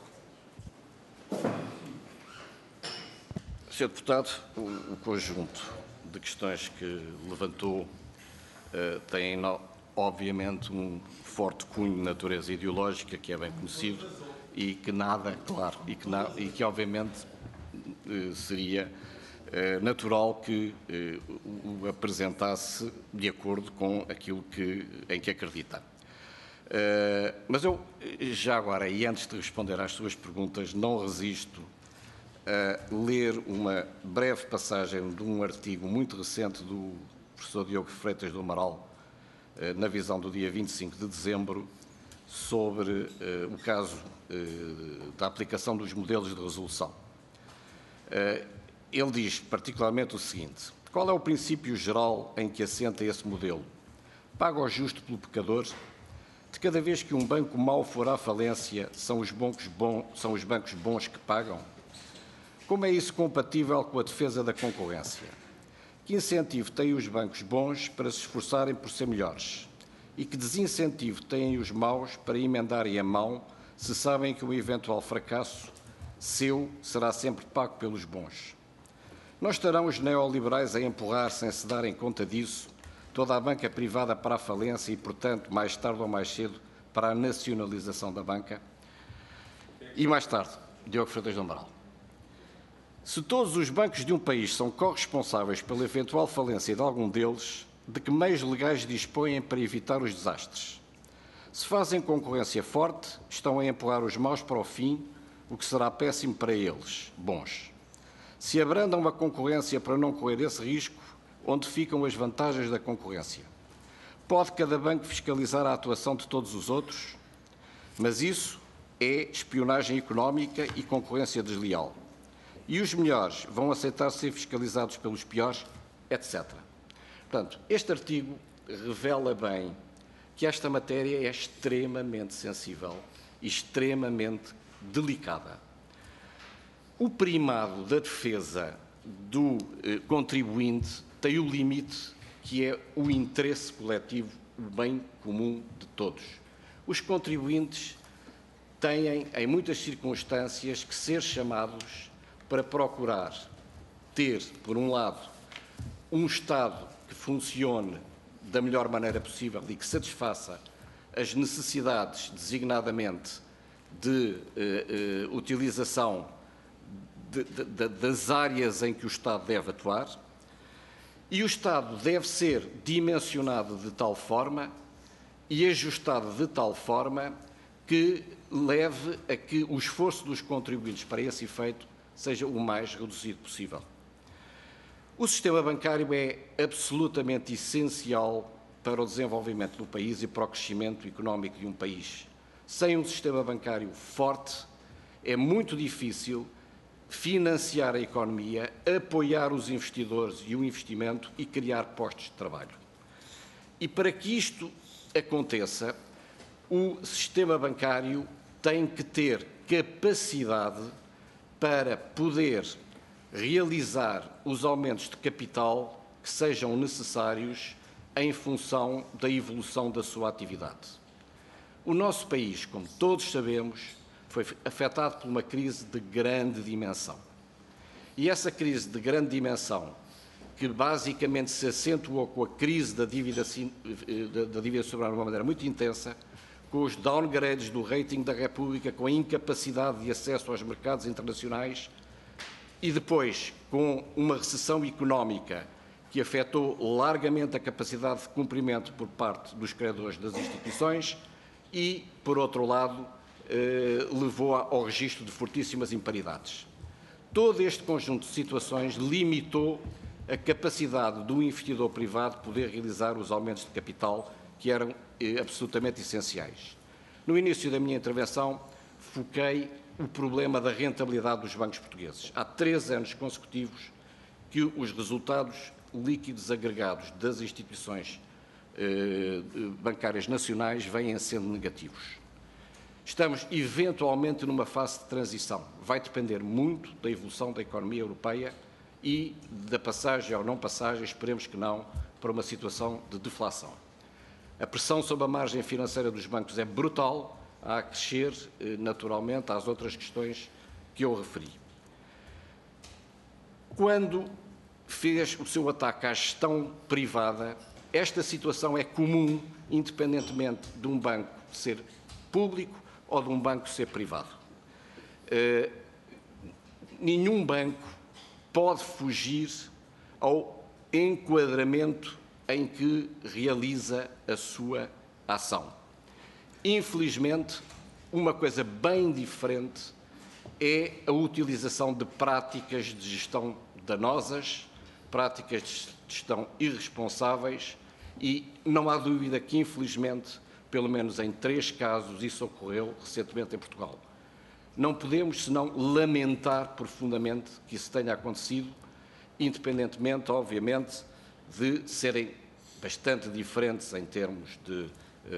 senhor Deputado, o, o conjunto de questões que levantou uh, tem, no, obviamente, um forte cunho de natureza ideológica, que é bem conhecido, e que nada, claro, e que, na, e que obviamente, uh, seria uh, natural que uh, o apresentasse de acordo com aquilo que, em que acredita. Uh, mas eu, já agora, e antes de responder às suas perguntas, não resisto a ler uma breve passagem de um artigo muito recente do professor Diogo Freitas do Amaral, na visão do dia vinte e cinco de dezembro, sobre uh, o caso uh, da aplicação dos modelos de resolução. Uh, ele diz particularmente o seguinte: qual é o princípio geral em que assenta esse modelo? Paga o justo pelo pecador? De cada vez que um banco mau for à falência, são os bancos bons, são os bancos bons que pagam? Como é isso compatível com a defesa da concorrência? Que incentivo têm os bancos bons para se esforçarem por ser melhores? E que desincentivo têm os maus para emendarem a mão, se sabem que o eventual fracasso seu será sempre pago pelos bons? Não estarão os neoliberais a empurrar, sem se darem conta disso, toda a banca privada para a falência e, portanto, mais tarde ou mais cedo, para a nacionalização da banca? E mais tarde, Diogo Freitas do Amaral. Se todos os bancos de um país são corresponsáveis pela eventual falência de algum deles, de que meios legais dispõem para evitar os desastres? Se fazem concorrência forte, estão a empurrar os maus para o fim, o que será péssimo para eles, bons. Se abrandam a concorrência para não correr esse risco, onde ficam as vantagens da concorrência? Pode cada banco fiscalizar a atuação de todos os outros? Mas isso é espionagem económica e concorrência desleal. E os melhores vão aceitar ser fiscalizados pelos piores, etcétera. Portanto, este artigo revela bem que esta matéria é extremamente sensível e extremamente delicada. O primado da defesa do eh, contribuinte tem o limite que é o interesse coletivo, o bem comum de todos. Os contribuintes têm, em muitas circunstâncias, que ser chamados para procurar ter, por um lado, um Estado que funcione da melhor maneira possível e que satisfaça as necessidades, designadamente, de uh, uh, utilização de, de, das áreas em que o Estado deve atuar, e o Estado deve ser dimensionado de tal forma e ajustado de tal forma que leve a que o esforço dos contribuintes para esse efeito seja o mais reduzido possível. O sistema bancário é absolutamente essencial para o desenvolvimento do país e para o crescimento económico de um país. Sem um sistema bancário forte, é muito difícil financiar a economia, apoiar os investidores e o investimento e criar postos de trabalho. E para que isto aconteça, o sistema bancário tem que ter capacidade para poder realizar os aumentos de capital que sejam necessários em função da evolução da sua atividade. O nosso país, como todos sabemos, foi afetado por uma crise de grande dimensão. E essa crise de grande dimensão, que basicamente se acentuou com a crise da dívida, da dívida soberana de uma maneira muito intensa, com os downgrades do rating da República, com a incapacidade de acesso aos mercados internacionais e depois com uma recessão económica que afetou largamente a capacidade de cumprimento por parte dos credores das instituições e, por outro lado, eh, levou ao registro de fortíssimas imparidades. Todo este conjunto de situações limitou a capacidade do investidor privado poder realizar os aumentos de capital que eram eh, absolutamente essenciais. No início da minha intervenção, foquei o problema da rentabilidade dos bancos portugueses. Há três anos consecutivos que os resultados líquidos agregados das instituições eh, bancárias nacionais vêm sendo negativos. Estamos, eventualmente, numa fase de transição. Vai depender muito da evolução da economia europeia e da passagem ou não passagem, esperemos que não, para uma situação de deflação. A pressão sobre a margem financeira dos bancos é brutal, a crescer, naturalmente, às outras questões que eu referi. Quando fez o seu ataque à gestão privada, esta situação é comum, independentemente de um banco ser público ou de um banco ser privado. Uh, nenhum banco pode fugir ao enquadramento em que realiza a sua ação. Infelizmente, uma coisa bem diferente é a utilização de práticas de gestão danosas, práticas de gestão irresponsáveis e não há dúvida que, infelizmente, pelo menos em três casos, isso ocorreu recentemente em Portugal. Não podemos senão lamentar profundamente que isso tenha acontecido, independentemente, obviamente, de serem bastante diferentes em termos de,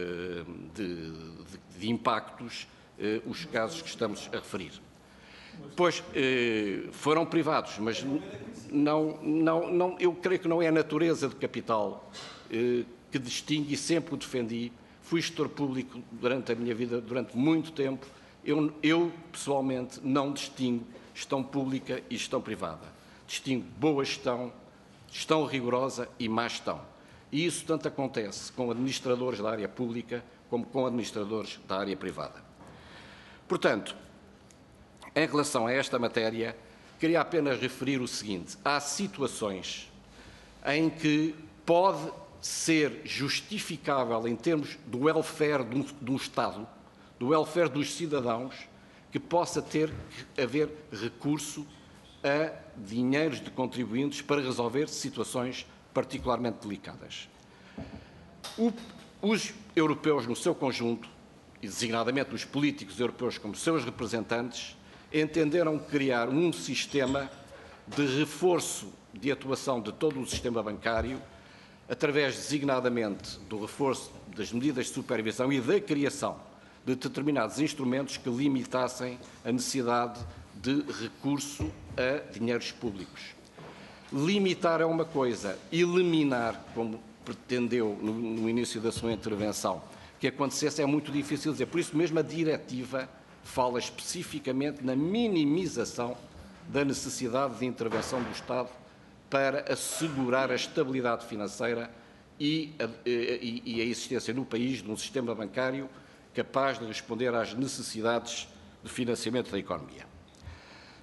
de, de, de impactos os casos que estamos a referir. Pois, foram privados, mas não, não, não, eu creio que não é a natureza de capital que distingue e sempre o defendi. Fui gestor público durante a minha vida, durante muito tempo. Eu, eu, pessoalmente, não distingo gestão pública e gestão privada. Distingo boa gestão, gestão rigorosa e má gestão. E isso tanto acontece com administradores da área pública como com administradores da área privada. Portanto, em relação a esta matéria, queria apenas referir o seguinte. Há situações em que pode ser justificável em termos do welfare de um, de um Estado, do welfare dos cidadãos, que possa ter que haver recurso a dinheiros de contribuintes para resolver situações particularmente delicadas. O, os europeus, no seu conjunto, e designadamente os políticos europeus como seus representantes, entenderam criar um sistema de reforço de atuação de todo o sistema bancário, através designadamente do reforço das medidas de supervisão e da criação de determinados instrumentos que limitassem a necessidade de recurso a dinheiros públicos. Limitar é uma coisa, eliminar, como pretendeu no, no início da sua intervenção, que acontecesse é muito difícil dizer. Por isso mesmo a diretiva fala especificamente na minimização da necessidade de intervenção do Estado para assegurar a estabilidade financeira e a, e, e a existência no país de um sistema bancário capaz de responder às necessidades de financiamento da economia.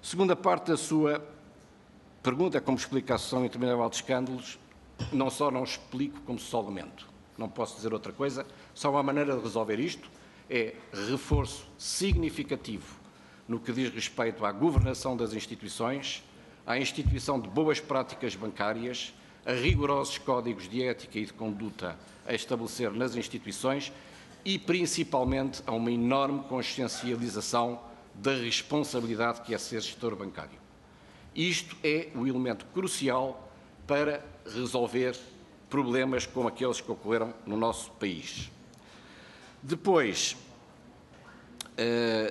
Segunda parte da sua pergunta, como explica a Associação Interminável de Escândalos, não só não explico, como só lamento. Não posso dizer outra coisa, só uma maneira de resolver isto é reforço significativo no que diz respeito à governação das instituições, à instituição de boas práticas bancárias, a rigorosos códigos de ética e de conduta a estabelecer nas instituições e, principalmente, a uma enorme consciencialização da responsabilidade que é ser gestor bancário. Isto é o elemento crucial para resolver problemas como aqueles que ocorreram no nosso país. Depois, uh,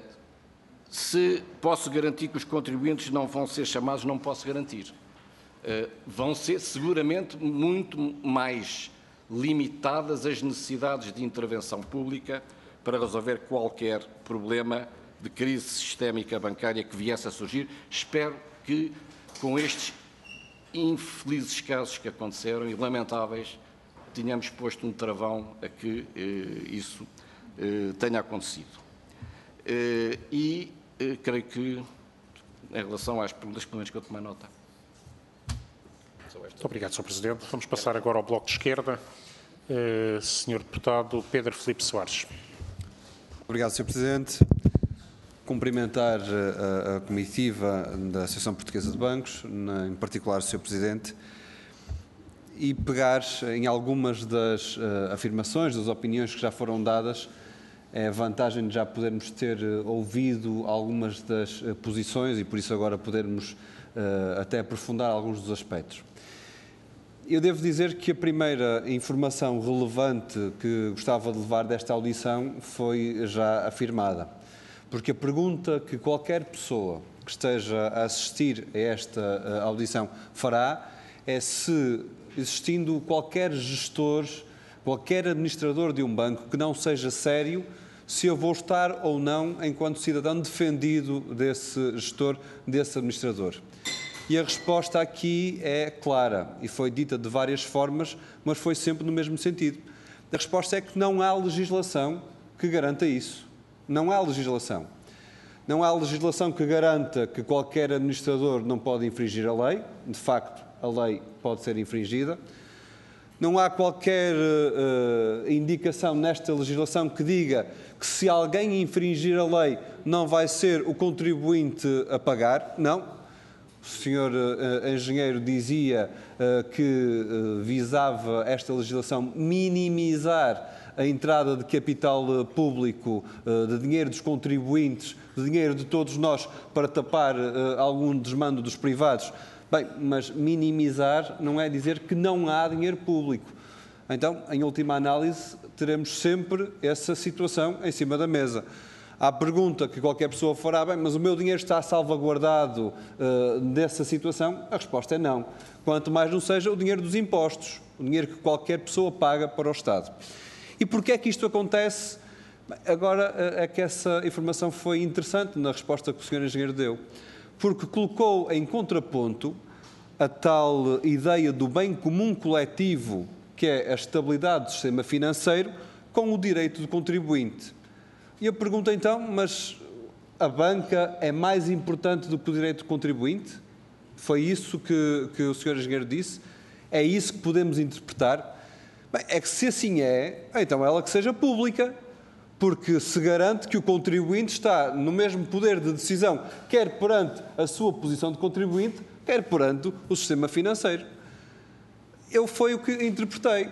se posso garantir que os contribuintes não vão ser chamados, não posso garantir. Uh, vão ser seguramente muito mais limitadas as necessidades de intervenção pública para resolver qualquer problema de crise sistémica bancária que viesse a surgir. Espero que, com estes infelizes casos que aconteceram e lamentáveis, tenhamos posto um travão a que eh, isso eh, tenha acontecido. Eh, e eh, creio que, em relação às perguntas, pelo menos que eu tomei nota. Muito obrigado, senhor Presidente. Vamos passar agora ao Bloco de Esquerda. Uh, senhor Deputado Pedro Filipe Soares. Obrigado, senhor Presidente. Cumprimentar a, a comitiva da Associação Portuguesa de Bancos, na, em particular o senhor Presidente, e pegar em algumas das uh, afirmações, das opiniões que já foram dadas. É a vantagem de já podermos ter uh, ouvido algumas das uh, posições e, por isso, agora podermos uh, até aprofundar alguns dos aspectos. Eu devo dizer que a primeira informação relevante que gostava de levar desta audição foi já afirmada, porque a pergunta que qualquer pessoa que esteja a assistir a esta audição fará é se, existindo qualquer gestor, qualquer administrador de um banco que não seja sério, se eu vou estar ou não, enquanto cidadão, defendido desse gestor, desse administrador. E a resposta aqui é clara e foi dita de várias formas, mas foi sempre no mesmo sentido. A resposta é que não há legislação que garanta isso. Não há legislação. Não há legislação que garanta que qualquer administrador não pode infringir a lei. De facto, a lei pode ser infringida. Não há qualquer uh, indicação nesta legislação que diga que se alguém infringir a lei não vai ser o contribuinte a pagar. Não. O senhor uh, engenheiro dizia uh, que uh, visava esta legislação minimizar a entrada de capital uh, público, uh, de dinheiro dos contribuintes, de dinheiro de todos nós, para tapar uh, algum desmando dos privados. Bem, mas minimizar não é dizer que não há dinheiro público. Então, em última análise, teremos sempre essa situação em cima da mesa. À pergunta que qualquer pessoa fará, bem, mas o meu dinheiro está salvaguardado uh, dessa situação? A resposta é não. Quanto mais não seja o dinheiro dos impostos, o dinheiro que qualquer pessoa paga para o Estado. E porquê é que isto acontece? Bem, agora é que essa informação foi interessante na resposta que o senhor engenheiro deu, porque colocou em contraponto a tal ideia do bem comum coletivo, que é a estabilidade do sistema financeiro, com o direito do contribuinte. E eu pergunto então, mas a banca é mais importante do que o direito do contribuinte? Foi isso que, que o senhor engenheiro disse? É isso que podemos interpretar? Bem, é que se assim é, então ela que seja pública, porque se garante que o contribuinte está no mesmo poder de decisão, quer perante a sua posição de contribuinte, quer perante o sistema financeiro. Eu foi o que interpretei.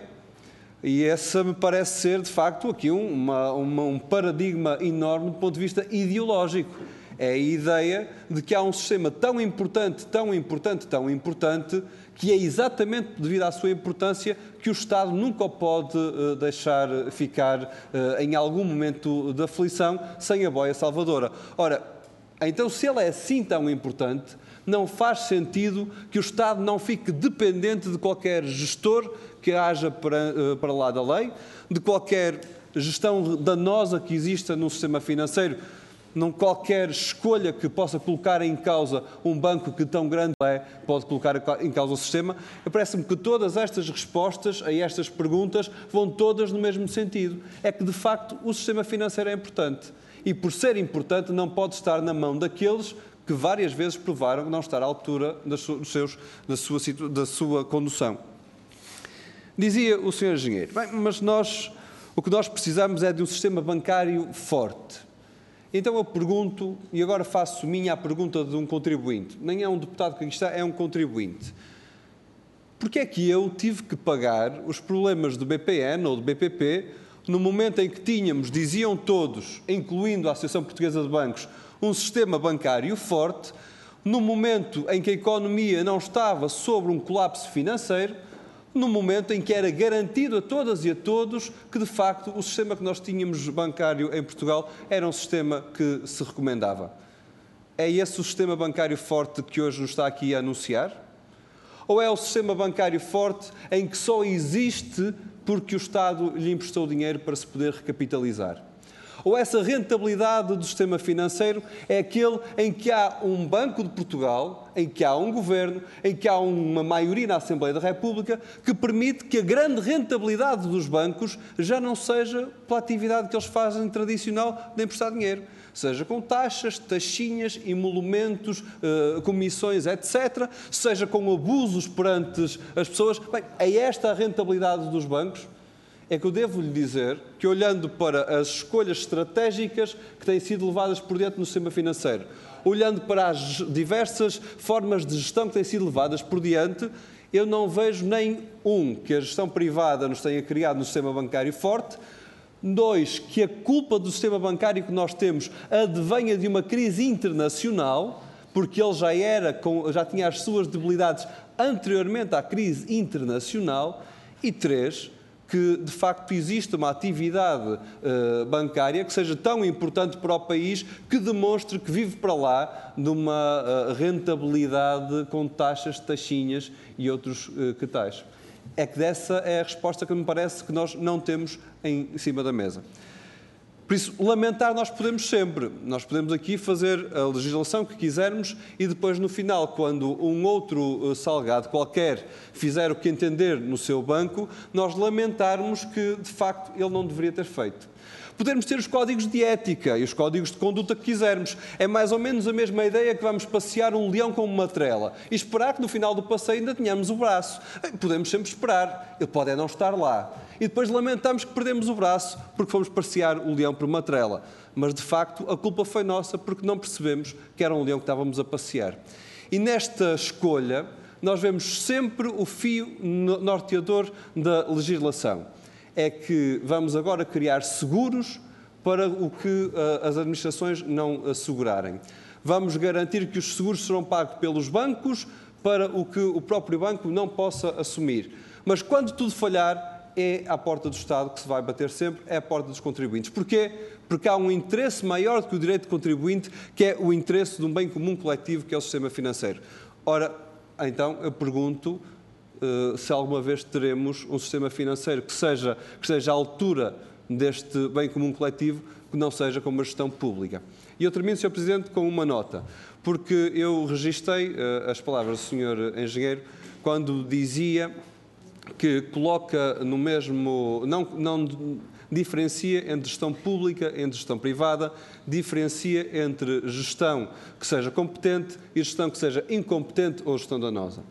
E essa me parece ser, de facto, aqui uma, uma, um paradigma enorme do ponto de vista ideológico. É a ideia de que há um sistema tão importante, tão importante, tão importante, que é exatamente devido à sua importância que o Estado nunca o pode uh, deixar ficar uh, em algum momento de aflição sem a boia salvadora. Ora, então se ele é assim tão importante, não faz sentido que o Estado não fique dependente de qualquer gestor que haja para, para lá da lei, de qualquer gestão danosa que exista no sistema financeiro, não qualquer escolha que possa colocar em causa um banco que tão grande é, pode colocar em causa o sistema. Parece-me que todas estas respostas a estas perguntas vão todas no mesmo sentido. É que, de facto, o sistema financeiro é importante. E, por ser importante, não pode estar na mão daqueles que que várias vezes provaram não estar à altura das dos seus, da, sua, da sua condução. Dizia o senhor Engenheiro, bem, mas nós, o que nós precisamos é de um sistema bancário forte. Então eu pergunto, e agora faço minha a pergunta de um contribuinte, nem é um deputado que aqui está, é um contribuinte. Porquê é que eu tive que pagar os problemas do B P N ou do B P P no momento em que tínhamos, diziam todos, incluindo a Associação Portuguesa de Bancos, um sistema bancário forte, no momento em que a economia não estava sobre um colapso financeiro, no momento em que era garantido a todas e a todos que, de facto, o sistema que nós tínhamos bancário em Portugal era um sistema que se recomendava. É esse o sistema bancário forte que hoje nos está aqui a anunciar? Ou é o sistema bancário forte em que só existe porque o Estado lhe emprestou dinheiro para se poder recapitalizar? Ou essa rentabilidade do sistema financeiro é aquele em que há um Banco de Portugal, em que há um governo, em que há uma maioria na Assembleia da República que permite que a grande rentabilidade dos bancos já não seja pela atividade que eles fazem tradicional de emprestar dinheiro, seja com taxas, taxinhas, emolumentos, eh, comissões, etcétera, seja com abusos perante as pessoas. Bem, é esta a rentabilidade dos bancos? É que eu devo-lhe dizer que, olhando para as escolhas estratégicas que têm sido levadas por dentro no sistema financeiro, olhando para as diversas formas de gestão que têm sido levadas por diante, eu não vejo nem, um, que a gestão privada nos tenha criado no sistema bancário forte, dois, que a culpa do sistema bancário que nós temos advenha de uma crise internacional, porque ele já, era, já tinha as suas debilidades anteriormente à crise internacional, e três, que de facto existe uma atividade uh, bancária que seja tão importante para o país que demonstre que vive para lá de uma uh, rentabilidade com taxas, taxinhas e outros uh, que tais. É que dessa é a resposta que me parece que nós não temos em cima da mesa. Por isso, lamentar nós podemos sempre. Nós podemos aqui fazer a legislação que quisermos e depois, no final, quando um outro salgado qualquer fizer o que entender no seu banco, nós lamentarmos que, de facto, ele não deveria ter feito. Podemos ter os códigos de ética e os códigos de conduta que quisermos. É mais ou menos a mesma ideia que vamos passear um leão com uma trela e esperar que no final do passeio ainda tenhamos o braço. Podemos sempre esperar. Ele pode é não estar lá. E depois lamentamos que perdemos o braço porque fomos passear o leão por uma trela. Mas, de facto, a culpa foi nossa porque não percebemos que era um leão que estávamos a passear. E nesta escolha, nós vemos sempre o fio norteador da legislação. É que vamos agora criar seguros para o que uh, as administrações não assegurarem. Vamos garantir que os seguros serão pagos pelos bancos para o que o próprio banco não possa assumir. Mas quando tudo falhar, é à porta do Estado que se vai bater sempre, é à porta dos contribuintes. Porquê? Porque há um interesse maior do que o direito do contribuinte, que é o interesse de um bem comum coletivo, que é o sistema financeiro. Ora, então, eu pergunto uh, se alguma vez teremos um sistema financeiro que seja, que seja à altura deste bem comum coletivo, que não seja com uma gestão pública. E eu termino, senhor Presidente, com uma nota, porque eu registrei uh, as palavras do senhor Engenheiro quando dizia que coloca no mesmo, não, não diferencia entre gestão pública e entre gestão privada, diferencia entre gestão que seja competente e gestão que seja incompetente ou gestão danosa.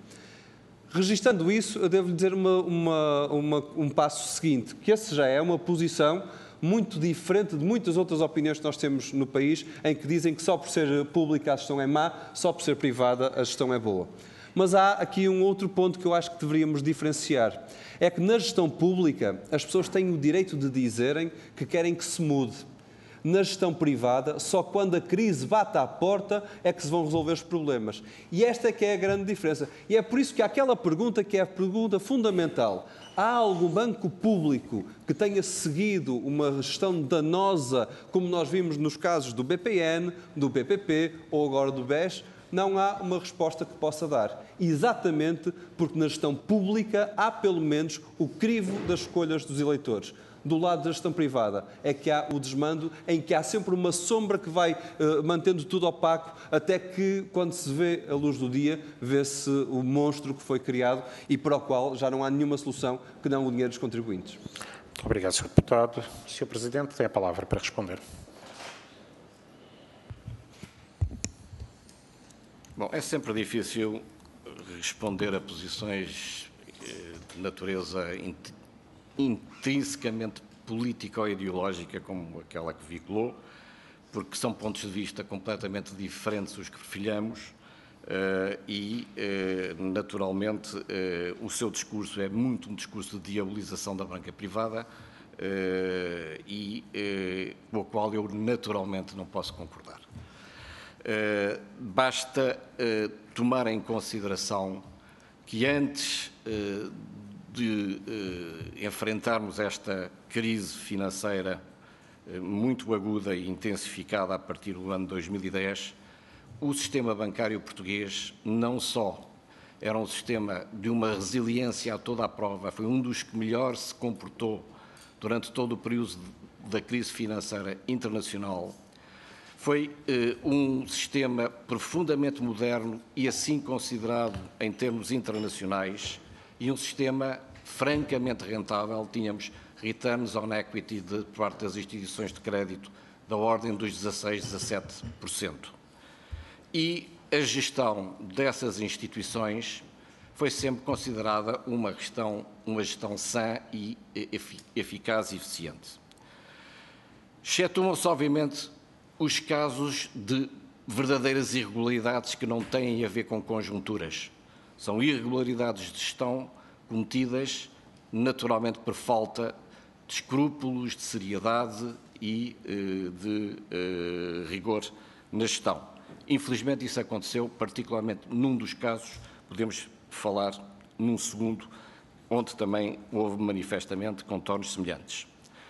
Registando isso, eu devo dizer uma, uma, uma, um passo seguinte, que essa já é uma posição muito diferente de muitas outras opiniões que nós temos no país, em que dizem que só por ser pública a gestão é má, só por ser privada a gestão é boa. Mas há aqui um outro ponto que eu acho que deveríamos diferenciar. É que na gestão pública as pessoas têm o direito de dizerem que querem que se mude. Na gestão privada, só quando a crise bate à porta é que se vão resolver os problemas. E esta é que é a grande diferença. E é por isso que há aquela pergunta que é a pergunta fundamental. Há algum banco público que tenha seguido uma gestão danosa, como nós vimos nos casos do B P N, do B P P ou agora do B E S? Não há uma resposta que possa dar. Exatamente porque na gestão pública há pelo menos o crivo das escolhas dos eleitores. Do lado da gestão privada é que há o desmando, em que há sempre uma sombra que vai uh, mantendo tudo opaco, até que, quando se vê a luz do dia, vê-se o monstro que foi criado e para o qual já não há nenhuma solução que não o dinheiro dos contribuintes. Muito obrigado, senhor Deputado. senhor Presidente, tem a palavra para responder. Bom, é sempre difícil responder a posições de natureza intrinsecamente política ou ideológica como aquela que veiculou, porque são pontos de vista completamente diferentes os que perfilhamos uh, e, uh, naturalmente, uh, o seu discurso é muito um discurso de diabolização da banca privada uh, e uh, com o qual eu, naturalmente, não posso concordar. Uh, basta uh, tomar em consideração que antes uh, de uh, enfrentarmos esta crise financeira uh, muito aguda e intensificada a partir do ano dois mil e dez, o sistema bancário português não só era um sistema de uma resiliência a toda a prova, foi um dos que melhor se comportou durante todo o período da crise financeira internacional. Foi eh, um sistema profundamente moderno e assim considerado em termos internacionais e um sistema francamente rentável. Tínhamos returns on equity de parte das instituições de crédito da ordem dos dezasseis, dezassete por cento. E a gestão dessas instituições foi sempre considerada uma gestão, uma gestão sã e eficaz e eficiente. Excetuam-se, obviamente, os casos de verdadeiras irregularidades que não têm a ver com conjunturas. São irregularidades de gestão cometidas, naturalmente, por falta de escrúpulos, de seriedade e eh, de eh, rigor na gestão. Infelizmente, isso aconteceu, particularmente num dos casos, podemos falar num segundo, onde também houve manifestamente contornos semelhantes.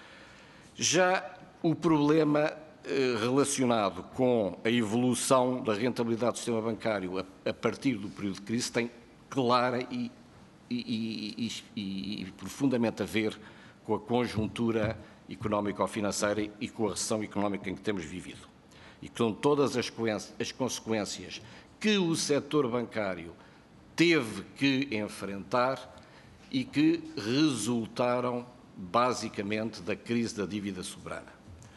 Já o problema relacionado com a evolução da rentabilidade do sistema bancário a, a partir do período de crise tem clara e, e, e, e, e profundamente a ver com a conjuntura económico-financeira e com a recessão económica em que temos vivido. E com todas as, as consequências que o setor bancário teve que enfrentar e que resultaram basicamente da crise da dívida soberana.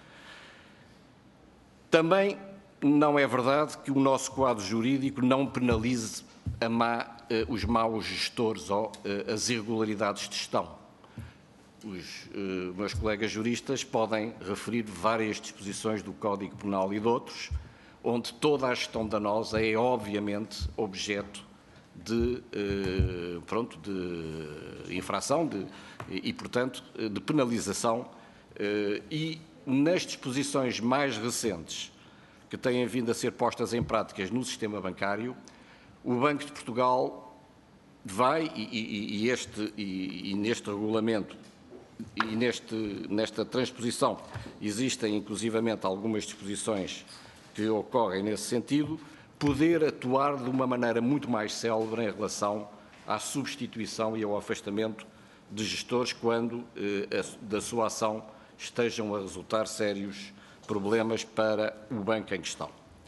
Também não é verdade que o nosso quadro jurídico não penalize a má, eh, os maus gestores ou eh, as irregularidades de gestão. Os eh, meus colegas juristas podem referir várias disposições do Código Penal e de outros, onde toda a gestão danosa é, obviamente, objeto de, eh, pronto, de infração de, e, e, portanto, de penalização eh, e nas disposições mais recentes que têm vindo a ser postas em práticas no sistema bancário, o Banco de Portugal vai, e, e, e, este, e, e neste regulamento e neste, nesta transposição existem inclusivamente algumas disposições que ocorrem nesse sentido, poder atuar de uma maneira muito mais célere em relação à substituição e ao afastamento de gestores quando eh, a, da sua ação estejam a resultar sérios problemas para o banco em questão.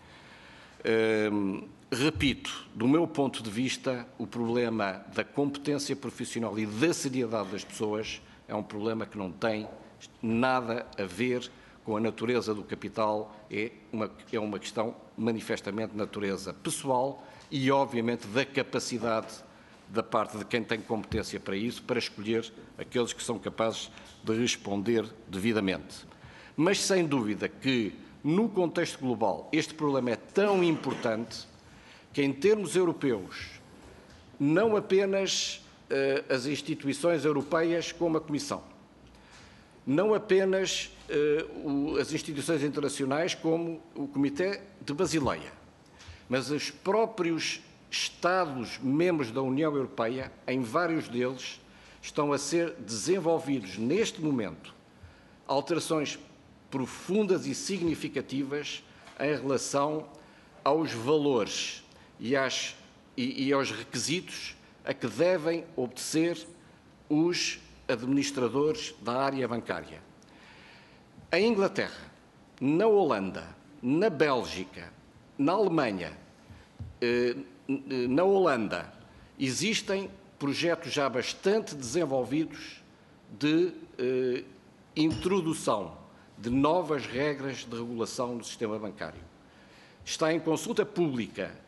Hum, repito, do meu ponto de vista, o problema da competência profissional e da seriedade das pessoas é um problema que não tem nada a ver com a natureza do capital, é uma, é uma questão manifestamente de natureza pessoal e, obviamente, da capacidade da parte de quem tem competência para isso, para escolher aqueles que são capazes de responder devidamente. Mas, sem dúvida, que, no contexto global, este problema é tão importante que, em termos europeus, não apenas uh, as instituições europeias como a Comissão, não apenas uh, o, as instituições internacionais como o Comitê de Basileia, mas os próprios Estados membros da União Europeia, em vários deles, estão a ser desenvolvidos neste momento alterações profundas e significativas em relação aos valores e, às, e, e aos requisitos a que devem obedecer os administradores da área bancária. Em Inglaterra, na Holanda, na Bélgica, na Alemanha, eh, na Holanda, existem projetos já bastante desenvolvidos de eh, introdução de novas regras de regulação do sistema bancário. Está em consulta pública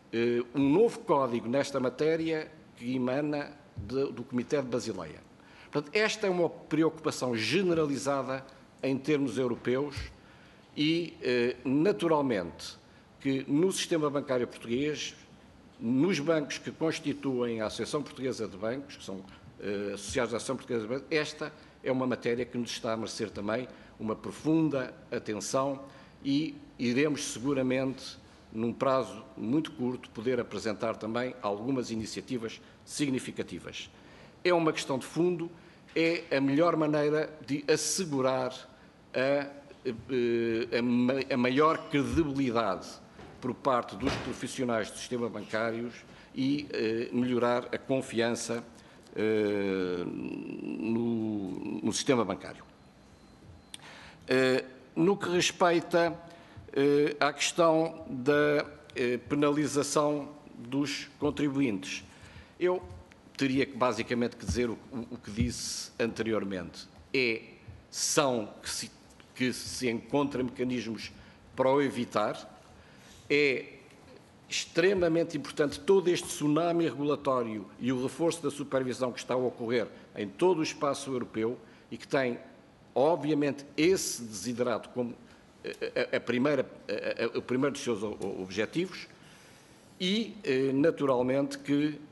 eh, um novo código nesta matéria que emana de, do Comitê de Basileia. Portanto, esta é uma preocupação generalizada em termos europeus e, eh, naturalmente, que no sistema bancário português, nos bancos que constituem a Associação Portuguesa de Bancos, que são eh, associados à Associação Portuguesa de Bancos, esta é uma matéria que nos está a merecer também uma profunda atenção e iremos seguramente, num prazo muito curto, poder apresentar também algumas iniciativas significativas. É uma questão de fundo, é a melhor maneira de assegurar a, a, a maior credibilidade por parte dos profissionais do sistema bancário e eh, melhorar a confiança eh, no, no sistema bancário. Eh, no que respeita eh, à questão da eh, penalização dos contribuintes, eu teria que, basicamente que dizer o, o que disse anteriormente. É, são que se, que se encontram mecanismos para o evitar. É extremamente importante todo este tsunami regulatório e o reforço da supervisão que está a ocorrer em todo o espaço europeu e que tem, obviamente, esse desiderato como a, a primeira, a, a, o primeiro dos seus objetivos e, naturalmente, que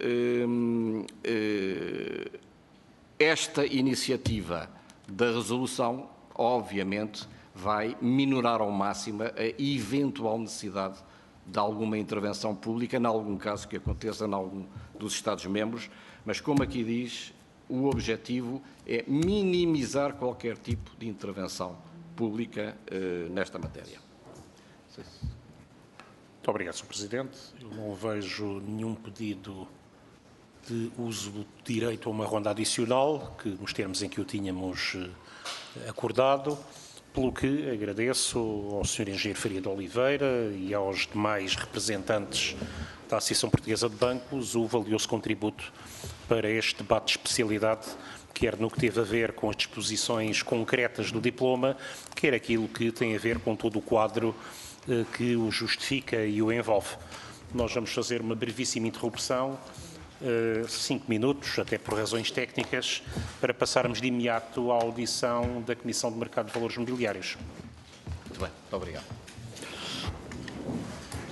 eh, esta iniciativa da resolução, obviamente, vai minorar ao máximo a eventual necessidade de alguma intervenção pública, em algum caso que aconteça em algum dos Estados-membros, mas, como aqui diz, o objetivo é minimizar qualquer tipo de intervenção pública eh, nesta matéria. Muito obrigado, senhor Presidente. Eu não vejo nenhum pedido de uso do direito a uma ronda adicional, que nos termos em que o tínhamos eh, acordado. Pelo que agradeço ao senhor Engenheiro Faria de Oliveira e aos demais representantes da Associação Portuguesa de Bancos o valioso contributo para este debate de especialidade, quer no que teve a ver com as disposições concretas do diploma, quer aquilo que tem a ver com todo o quadro eh, que o justifica e o envolve. Nós vamos fazer uma brevíssima interrupção, Uh, cinco minutos, até por razões técnicas, para passarmos de imediato à audição da Comissão de Mercado de Valores Mobiliários. Muito bem, muito obrigado.